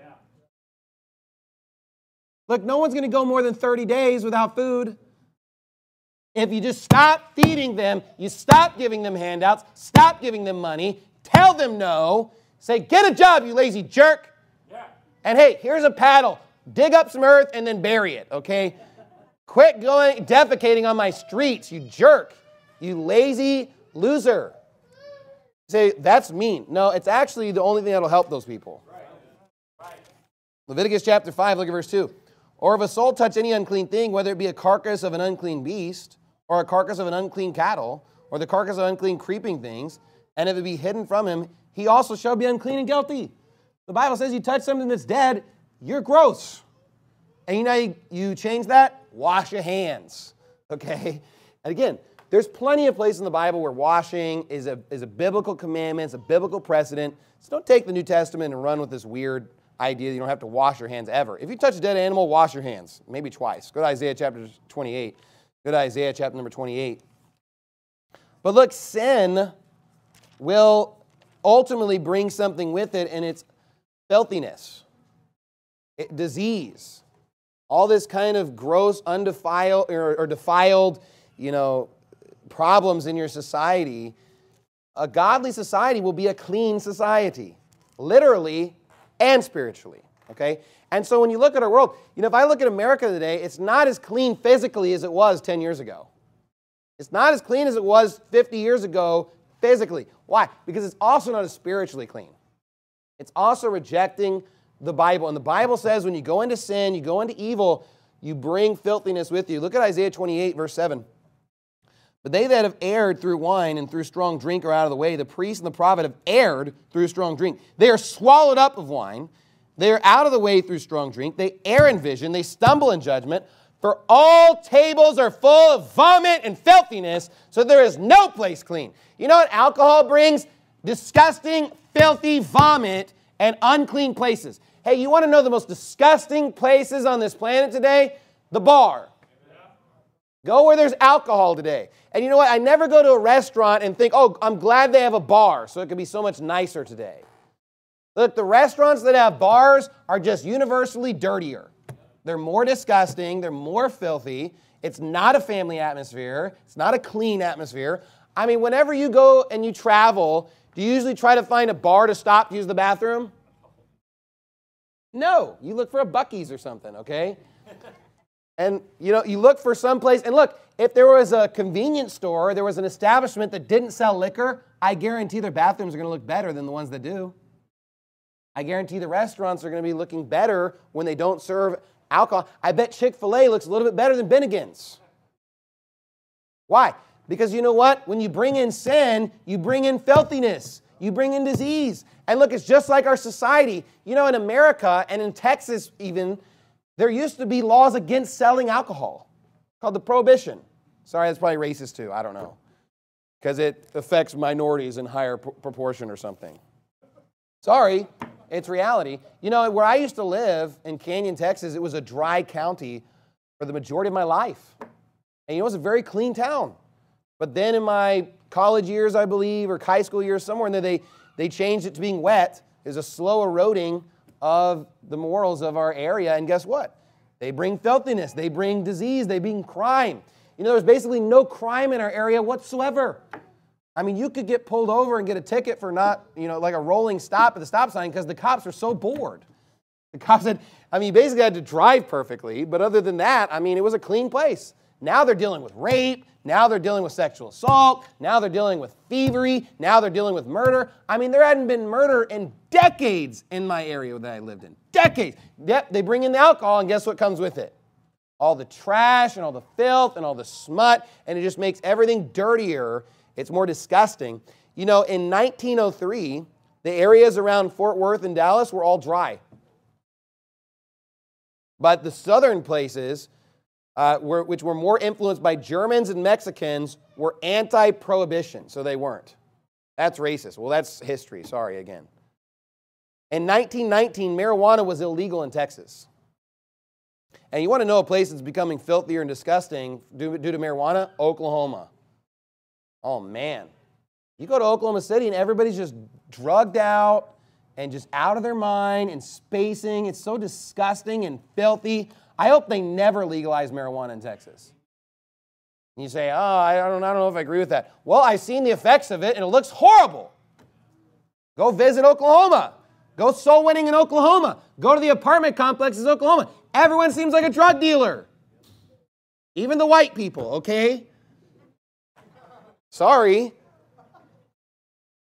Look, no one's going to go more than 30 days without food. If you just stop feeding them, you stop giving them handouts, stop giving them money, tell them no, say, get a job, you lazy jerk. Yeah. And hey, here's a paddle. Dig up some earth and then bury it, okay? Quit defecating on my streets, you jerk. You lazy loser. Say, that's mean. No, it's actually the only thing that'll help those people. Leviticus chapter 5, look at verse 2. Or if a soul touch any unclean thing, whether it be a carcass of an unclean beast, or a carcass of an unclean cattle, or the carcass of unclean creeping things, and if it be hidden from him, he also shall be unclean and guilty. The Bible says you touch something that's dead, you're gross. And you know how you change that? Wash your hands. Okay? And again, there's plenty of places in the Bible where washing is a biblical commandment, it's a biblical precedent. So don't take the New Testament and run with this weird idea that you don't have to wash your hands ever. If you touch a dead animal, wash your hands, maybe twice. Go to Isaiah chapter 28. Go to Isaiah chapter number 28. But look, sin will ultimately bring something with it, and it's filthiness, disease, all this kind of gross, undefiled or defiled, problems in your society. A godly society will be a clean society, literally and spiritually, okay? And so when you look at our world, if I look at America today, it's not as clean physically as it was 10 years ago. It's not as clean as it was 50 years ago physically. Why? Because it's also not as spiritually clean. It's also rejecting the Bible. And the Bible says when you go into sin, you go into evil, you bring filthiness with you. Look at Isaiah 28, verse 7. But they that have erred through wine and through strong drink are out of the way. The priest and the prophet have erred through strong drink. They are swallowed up of wine. They are out of the way through strong drink. They err in vision. They stumble in judgment. For all tables are full of vomit and filthiness, so there is no place clean. You know what alcohol brings? Disgusting, filthy vomit and unclean places. Hey, you want to know the most disgusting places on this planet today? The bar. Go where there's alcohol today. And you know what? I never go to a restaurant and think, oh, I'm glad they have a bar, so it could be so much nicer today. Look, the restaurants that have bars are just universally dirtier. They're more disgusting. They're more filthy. It's not a family atmosphere. It's not a clean atmosphere. I mean, whenever you go and you travel, do you usually try to find a bar to stop to use the bathroom? No. You look for a Buc-ee's or something, okay? And, you look for some place. And look, if there was a convenience store, there was an establishment that didn't sell liquor, I guarantee their bathrooms are going to look better than the ones that do. I guarantee the restaurants are going to be looking better when they don't serve alcohol. I bet Chick-fil-A looks a little bit better than Bennigan's. Why? Because you know what? When you bring in sin, you bring in filthiness. You bring in disease. And look, it's just like our society. In America and in Texas even, there used to be laws against selling alcohol called the Prohibition. Sorry, that's probably racist too. I don't know. Because it affects minorities in higher proportion or something. Sorry, it's reality. Where I used to live in Canyon, Texas, it was a dry county for the majority of my life. And it was a very clean town. But then in my college years, I believe, or high school years, somewhere in there, they changed it to being wet. There's a slow eroding of the morals of our area. And guess what? They bring filthiness. They bring disease. They bring crime. There's basically no crime in our area whatsoever. I mean, you could get pulled over and get a ticket for not, like a rolling stop at the stop sign because the cops were so bored. The cops said, you basically had to drive perfectly. But other than that, it was a clean place. Now they're dealing with rape. Now they're dealing with sexual assault. Now they're dealing with thievery. Now they're dealing with murder. There hadn't been murder in decades in my area that I lived in. Decades. Yep, they bring in the alcohol, and guess what comes with it? All the trash and all the filth and all the smut, and it just makes everything dirtier. It's more disgusting. In 1903, the areas around Fort Worth and Dallas were all dry. But the southern places, which were more influenced by Germans and Mexicans, were anti-prohibition, so they weren't. That's racist. Well, that's history. Sorry again. In 1919, marijuana was illegal in Texas. And you want to know a place that's becoming filthier and disgusting due to marijuana? Oklahoma. Oh, man. You go to Oklahoma City and everybody's just drugged out and just out of their mind and spacing. It's so disgusting and filthy. I hope they never legalize marijuana in Texas. And you say, I don't know if I agree with that. Well, I've seen the effects of it, and it looks horrible. Go visit Oklahoma. Go soul winning in Oklahoma. Go to the apartment complexes in Oklahoma. Everyone seems like a drug dealer. Even the white people, okay? Sorry.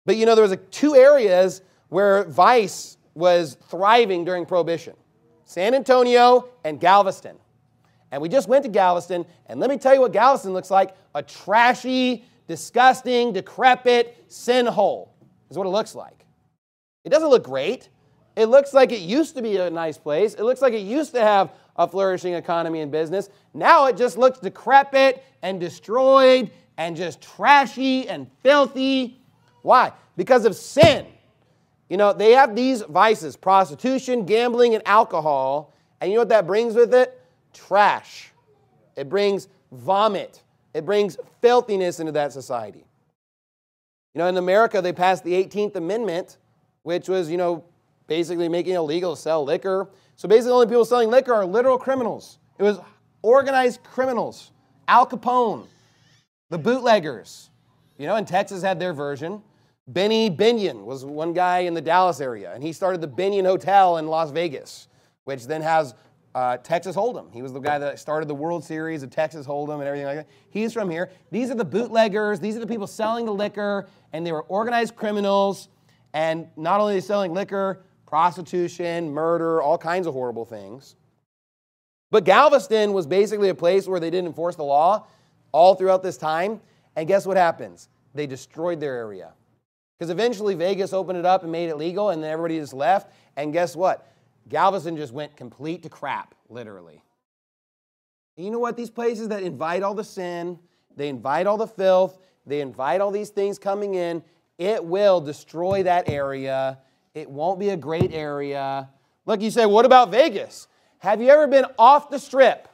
But there was two areas where vice was thriving during Prohibition. San Antonio and Galveston. And we just went to Galveston, and let me tell you what Galveston looks like. A trashy, disgusting, decrepit sin hole is what it looks like. It doesn't look great. It looks like it used to be a nice place. It looks like it used to have a flourishing economy and business. Now it just looks decrepit and destroyed and just trashy and filthy. Why? Because of sin. They have these vices, prostitution, gambling, and alcohol. And you know what that brings with it? Trash. It brings vomit. It brings filthiness into that society. In America, they passed the 18th Amendment, which was, basically making it illegal to sell liquor. So basically the only people selling liquor are literal criminals. It was organized criminals. Al Capone, the bootleggers. And Texas had their version. Benny Binion was one guy in the Dallas area, and he started the Binion Hotel in Las Vegas, which then has Texas Hold'em. He was the guy that started the World Series of Texas Hold'em and everything like that. He's from here. These are the bootleggers. These are the people selling the liquor, and they were organized criminals. And not only selling liquor, prostitution, murder, all kinds of horrible things. But Galveston was basically a place where they didn't enforce the law all throughout this time. And guess what happens? They destroyed their area. Because eventually Vegas opened it up and made it legal, and then everybody just left. And guess what? Galveston just went complete to crap, literally. And you know what? These places that invite all the sin, they invite all the filth, they invite all these things coming in, it will destroy that area. It won't be a great area. Look, you say, what about Vegas? Have you ever been off the Strip?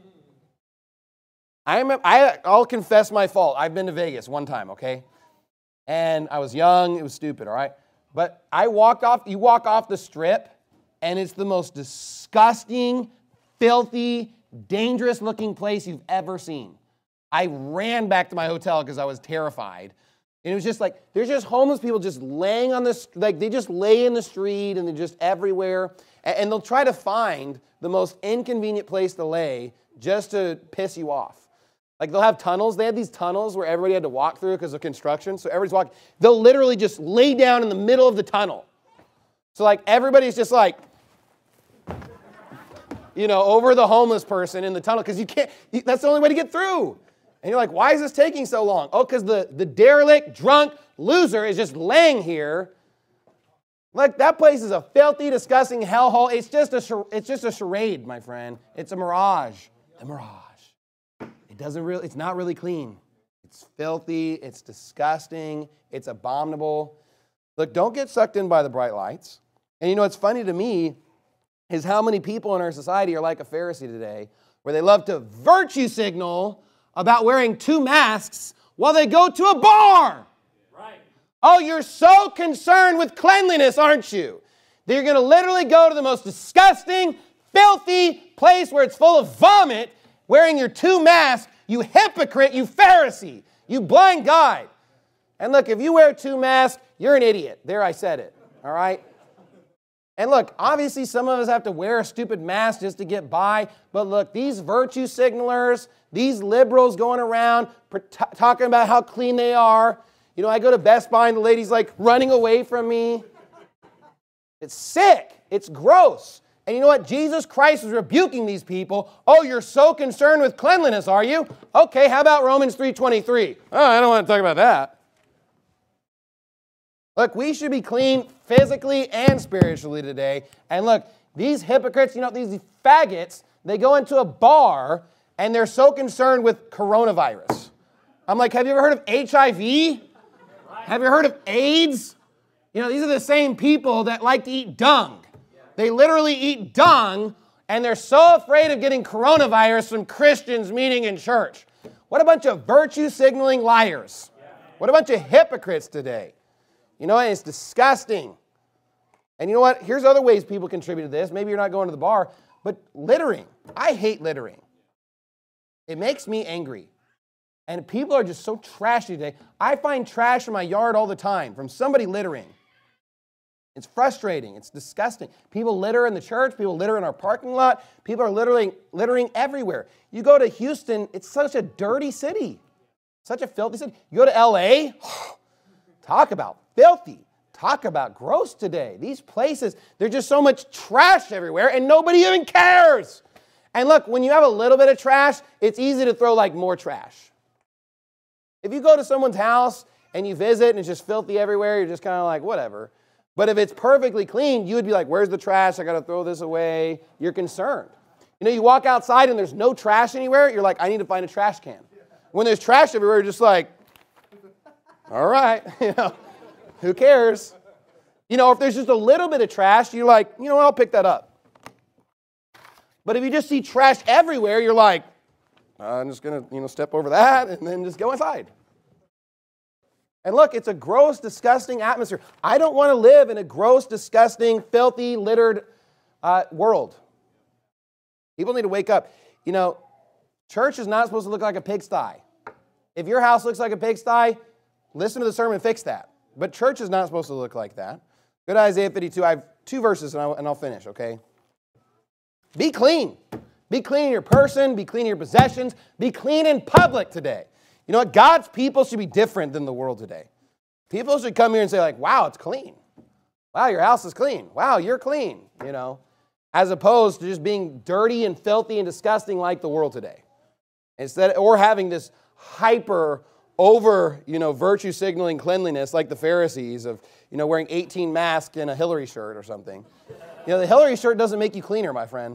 I'll confess my fault. I've been to Vegas one time, okay? And I was young. It was stupid, all right? But you walk off the Strip, and it's the most disgusting, filthy, dangerous-looking place you've ever seen. I ran back to my hotel because I was terrified. And it was just like, there's just homeless people just laying on this, like they just lay in the street and they're just everywhere. And they'll try to find the most inconvenient place to lay just to piss you off. Like they'll have tunnels. They had these tunnels where everybody had to walk through because of construction. So everybody's walking. They'll literally just lay down in the middle of the tunnel. So like everybody's just like, over the homeless person in the tunnel because that's the only way to get through. And you're like, why is this taking so long? Oh, because the derelict, drunk loser is just laying here. Like, that place is a filthy, disgusting hellhole. It's just a charade, my friend. It's a mirage. A mirage. It's not really clean. It's filthy. It's disgusting. It's abominable. Look, don't get sucked in by the bright lights. And what's funny to me is how many people in our society are like a Pharisee today, where they love to virtue signal about wearing 2 masks while they go to a bar. Right. Oh, you're so concerned with cleanliness, aren't you? That you're going to literally go to the most disgusting, filthy place where it's full of vomit wearing your 2 masks, you hypocrite, you Pharisee, you blind guide. And look, if you wear 2 masks, you're an idiot. There, I said it. All right? And look, obviously some of us have to wear a stupid mask just to get by. But look, these virtue signalers, these liberals going around talking about how clean they are. I go to Best Buy and the lady's like running away from me. It's sick. It's gross. And you know what? Jesus Christ is rebuking these people. Oh, you're so concerned with cleanliness, are you? Okay, how about Romans 3:23? Oh, I don't want to talk about that. Look, we should be clean physically and spiritually today. And look, these hypocrites, these faggots, they go into a bar and they're so concerned with coronavirus. I'm like, have you ever heard of HIV? Have you heard of AIDS? These are the same people that like to eat dung. They literally eat dung, and they're so afraid of getting coronavirus from Christians meeting in church. What a bunch of virtue-signaling liars. What a bunch of hypocrites today. It's disgusting. And you know what? Here's other ways people contribute to this. Maybe you're not going to the bar, but littering. I hate littering. It makes me angry. And people are just so trashy today. I find trash in my yard all the time from somebody littering. It's frustrating. It's disgusting. People litter in the church. People litter in our parking lot. People are littering everywhere. You go to Houston, it's such a dirty city. Such a filthy city. You go to L.A., Talk about filthy. Talk about gross today. These places, there's just so much trash everywhere and nobody even cares. And look, when you have a little bit of trash, it's easy to throw like more trash. If you go to someone's house and you visit and it's just filthy everywhere, you're just kind of like, whatever. But if it's perfectly clean, you would be like, where's the trash? I got to throw this away. You're concerned. You know, you walk outside and there's no trash anywhere, you're like, I need to find a trash can. When there's trash everywhere, you're just like, all right, you know, who cares? You know, if there's just a little bit of trash, you're like, you know what, I'll pick that up. But if you just see trash everywhere, you're like, I'm just going to, step over that and then just go inside. And look, it's a gross, disgusting atmosphere. I don't want to live in a gross, disgusting, filthy, littered world. People need to wake up. You know, church is not supposed to look like a pigsty. If your house looks like a pigsty, listen to the sermon and fix that. But church is not supposed to look like that. Go to Isaiah 52. I have 2 verses and I'll finish, okay? Be clean. Be clean in your person. Be clean in your possessions. Be clean in public today. You know what? God's people should be different than the world today. People should come here and say like, wow, it's clean. Wow, your house is clean. Wow, you're clean, you know, as opposed to just being dirty and filthy and disgusting like the world today. Instead, or having this hyper over, virtue signaling cleanliness like the Pharisees of, wearing 18 masks and a Hillary shirt or something. The Hillary shirt doesn't make you cleaner, my friend.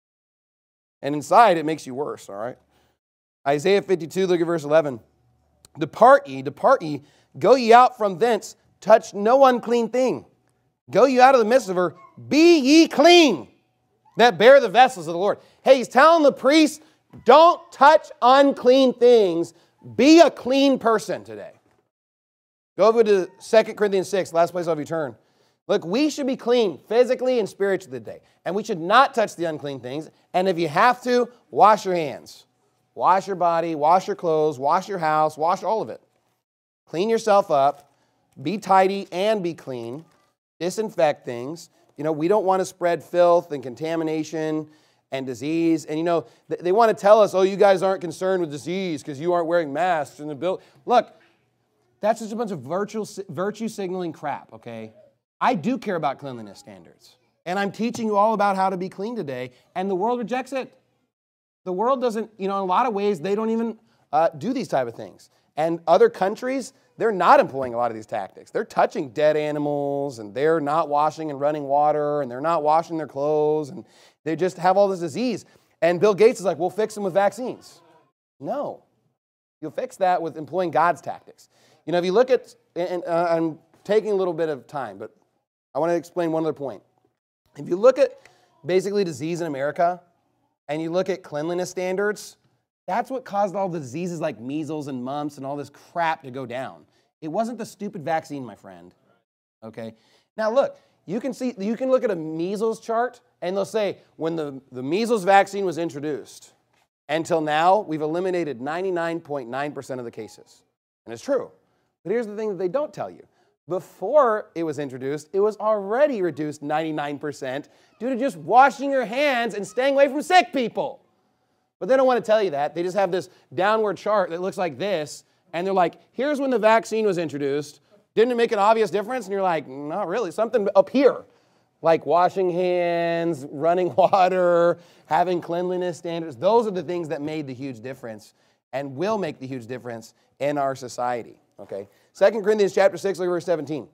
And inside, it makes you worse, all right? Isaiah 52, look at verse 11. Depart ye, go ye out from thence, touch no unclean thing. Go ye out of the midst of her, be ye clean, that bear the vessels of the Lord. Hey, he's telling the priests, don't touch unclean things. Be a clean person today. Go over to 2 Corinthians 6, last place I'll have you turn. Look, we should be clean physically and spiritually today. And we should not touch the unclean things. And if you have to, wash your hands. Wash your body, wash your clothes, wash your house, wash all of it. Clean yourself up. Be tidy and be clean. Disinfect things. We don't want to spread filth and contamination and disease. And, they want to tell us, oh, you guys aren't concerned with disease because you aren't wearing masks in the building. Look, that's just a bunch of virtue signaling crap, okay? I do care about cleanliness standards. And I'm teaching you all about how to be clean today, and the world rejects it. The world doesn't, in a lot of ways, they don't even do these type of things. And other countries, they're not employing a lot of these tactics. They're touching dead animals, and they're not washing and running water, and they're not washing their clothes, and they just have all this disease. And Bill Gates is like, we'll fix them with vaccines. No. You'll fix that with employing God's tactics. If you look at, and I'm taking a little bit of time, but I want to explain one other point. If you look at basically disease in America, and you look at cleanliness standards, that's what caused all the diseases like measles and mumps and all this crap to go down. It wasn't the stupid vaccine, my friend. Okay? Now look, you can look at a measles chart, and they'll say, when the measles vaccine was introduced, until now, we've eliminated 99.9% of the cases. And it's true. But here's the thing that they don't tell you. Before it was introduced, it was already reduced 99% due to just washing your hands and staying away from sick people. But they don't want to tell you that. They just have this downward chart that looks like this, and they're like, here's when the vaccine was introduced. Didn't it make an obvious difference? And you're like, not really. Something up here, like washing hands, running water, having cleanliness standards. Those are the things that made the huge difference and will make the huge difference in our society. Okay? 2 Corinthians chapter 6, look at verse 17.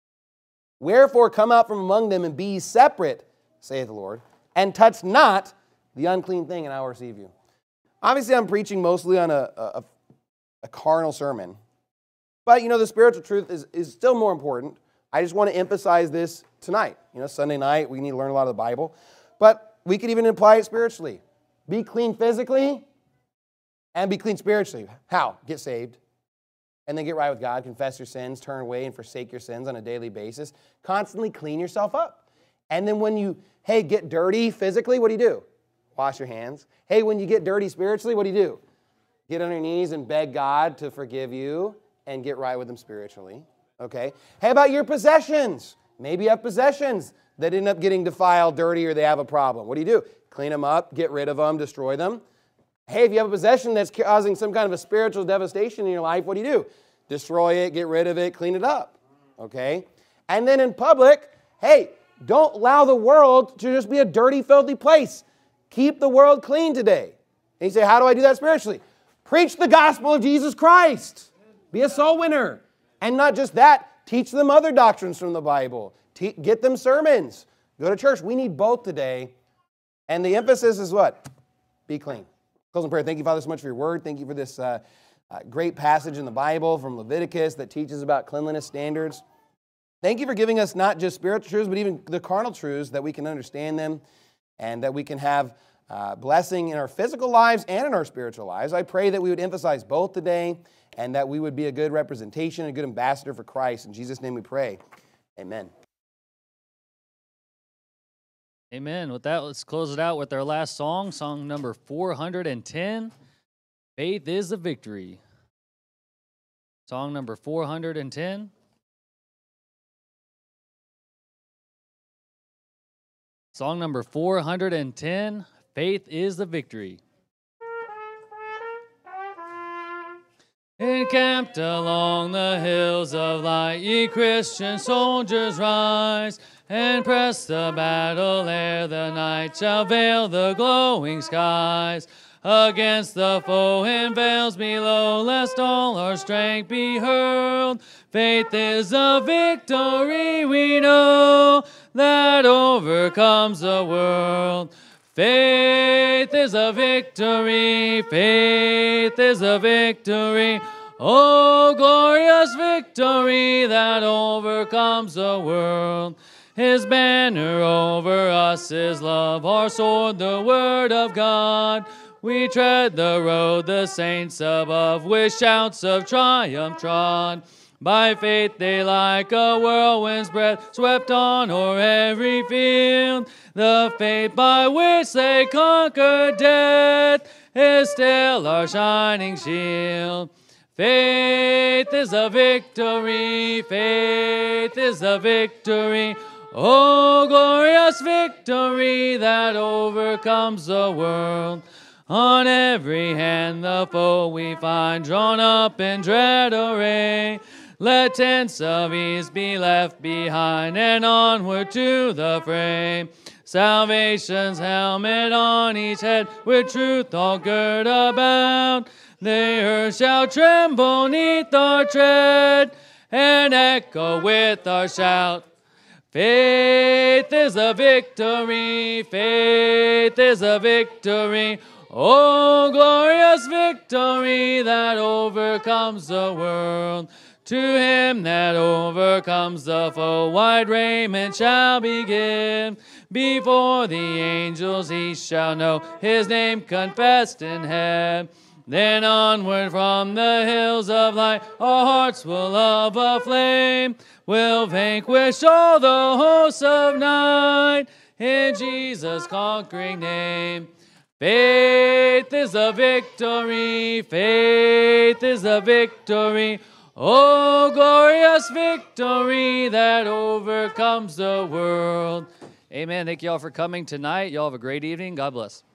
Wherefore come out from among them and be ye separate, saith the Lord, and touch not the unclean thing, and I will receive you. Obviously, I'm preaching mostly on a carnal sermon. But, the spiritual truth is still more important. I just want to emphasize this tonight. Sunday night, we need to learn a lot of the Bible. But we could even apply it spiritually. Be clean physically and be clean spiritually. How? Get saved. And then get right with God, confess your sins, turn away and forsake your sins on a daily basis. Constantly clean yourself up. And then when you, get dirty physically, what do? Wash your hands. Hey, when you get dirty spiritually, what do? Get on your knees and beg God to forgive you and get right with Him spiritually. Okay? How about your possessions? Maybe you have possessions that end up getting defiled, dirty, or they have a problem. What do? Clean them up, get rid of them, destroy them. Hey, if you have a possession that's causing some kind of a spiritual devastation in your life, what do? destroy it, get rid of it, clean it up. Okay? And then in public, hey, don't allow the world to just be a dirty, filthy place. Keep the world clean today. And you say, how do I do that spiritually? Preach the gospel of Jesus Christ. Be a soul winner. And not just that, teach them other doctrines from the Bible. Get them sermons. Go to church. We need both today. And the emphasis is what? Be clean. Close in prayer. Thank you, Father, so much for your word. Thank you for this great passage in the Bible from Leviticus that teaches about cleanliness standards. Thank you for giving us not just spiritual truths, but even the carnal truths, that we can understand them and that we can have blessing in our physical lives and in our spiritual lives. I pray that we would emphasize both today and that we would be a good representation, a good ambassador for Christ. In Jesus' name we pray. Amen. Amen. With that, let's close it out with our last song, song number 410, Faith is the Victory. Song number 410. Song number 410, Faith is the Victory. Encamped along the hills of light, ye Christian soldiers rise, and press the battle ere the night shall veil the glowing skies. Against the foe in veils below, lest all our strength be hurled. Faith is a victory we know, that overcomes the world. Faith is a victory, faith is a victory. Oh, glorious victory that overcomes the world. His banner over us is love, our sword the word of God. We tread the road the saints above with shouts of triumph trod. By faith they like a whirlwind's breath swept on o'er every field. The faith by which they conquered death is still our shining shield. Faith is a victory, faith is a victory. Oh, glorious victory that overcomes the world. On every hand the foe we find drawn up in dread array. Let tents of ease be left behind and onward to the fray. Salvation's helmet on each head with truth all girt about. The earth shall tremble neath our tread and echo with our shout. Faith is a victory, faith is a victory. Oh, glorious victory that overcomes the world. To him that overcomes the foe, white raiment shall be given. Before the angels he shall know his name confessed in heaven. Then onward from the hills of light, our hearts will love aflame. We'll vanquish all the hosts of night in Jesus' conquering name. Faith is a victory, faith is a victory. Oh, glorious victory that overcomes the world. Amen. Thank you all for coming tonight. Y'all have a great evening. God bless.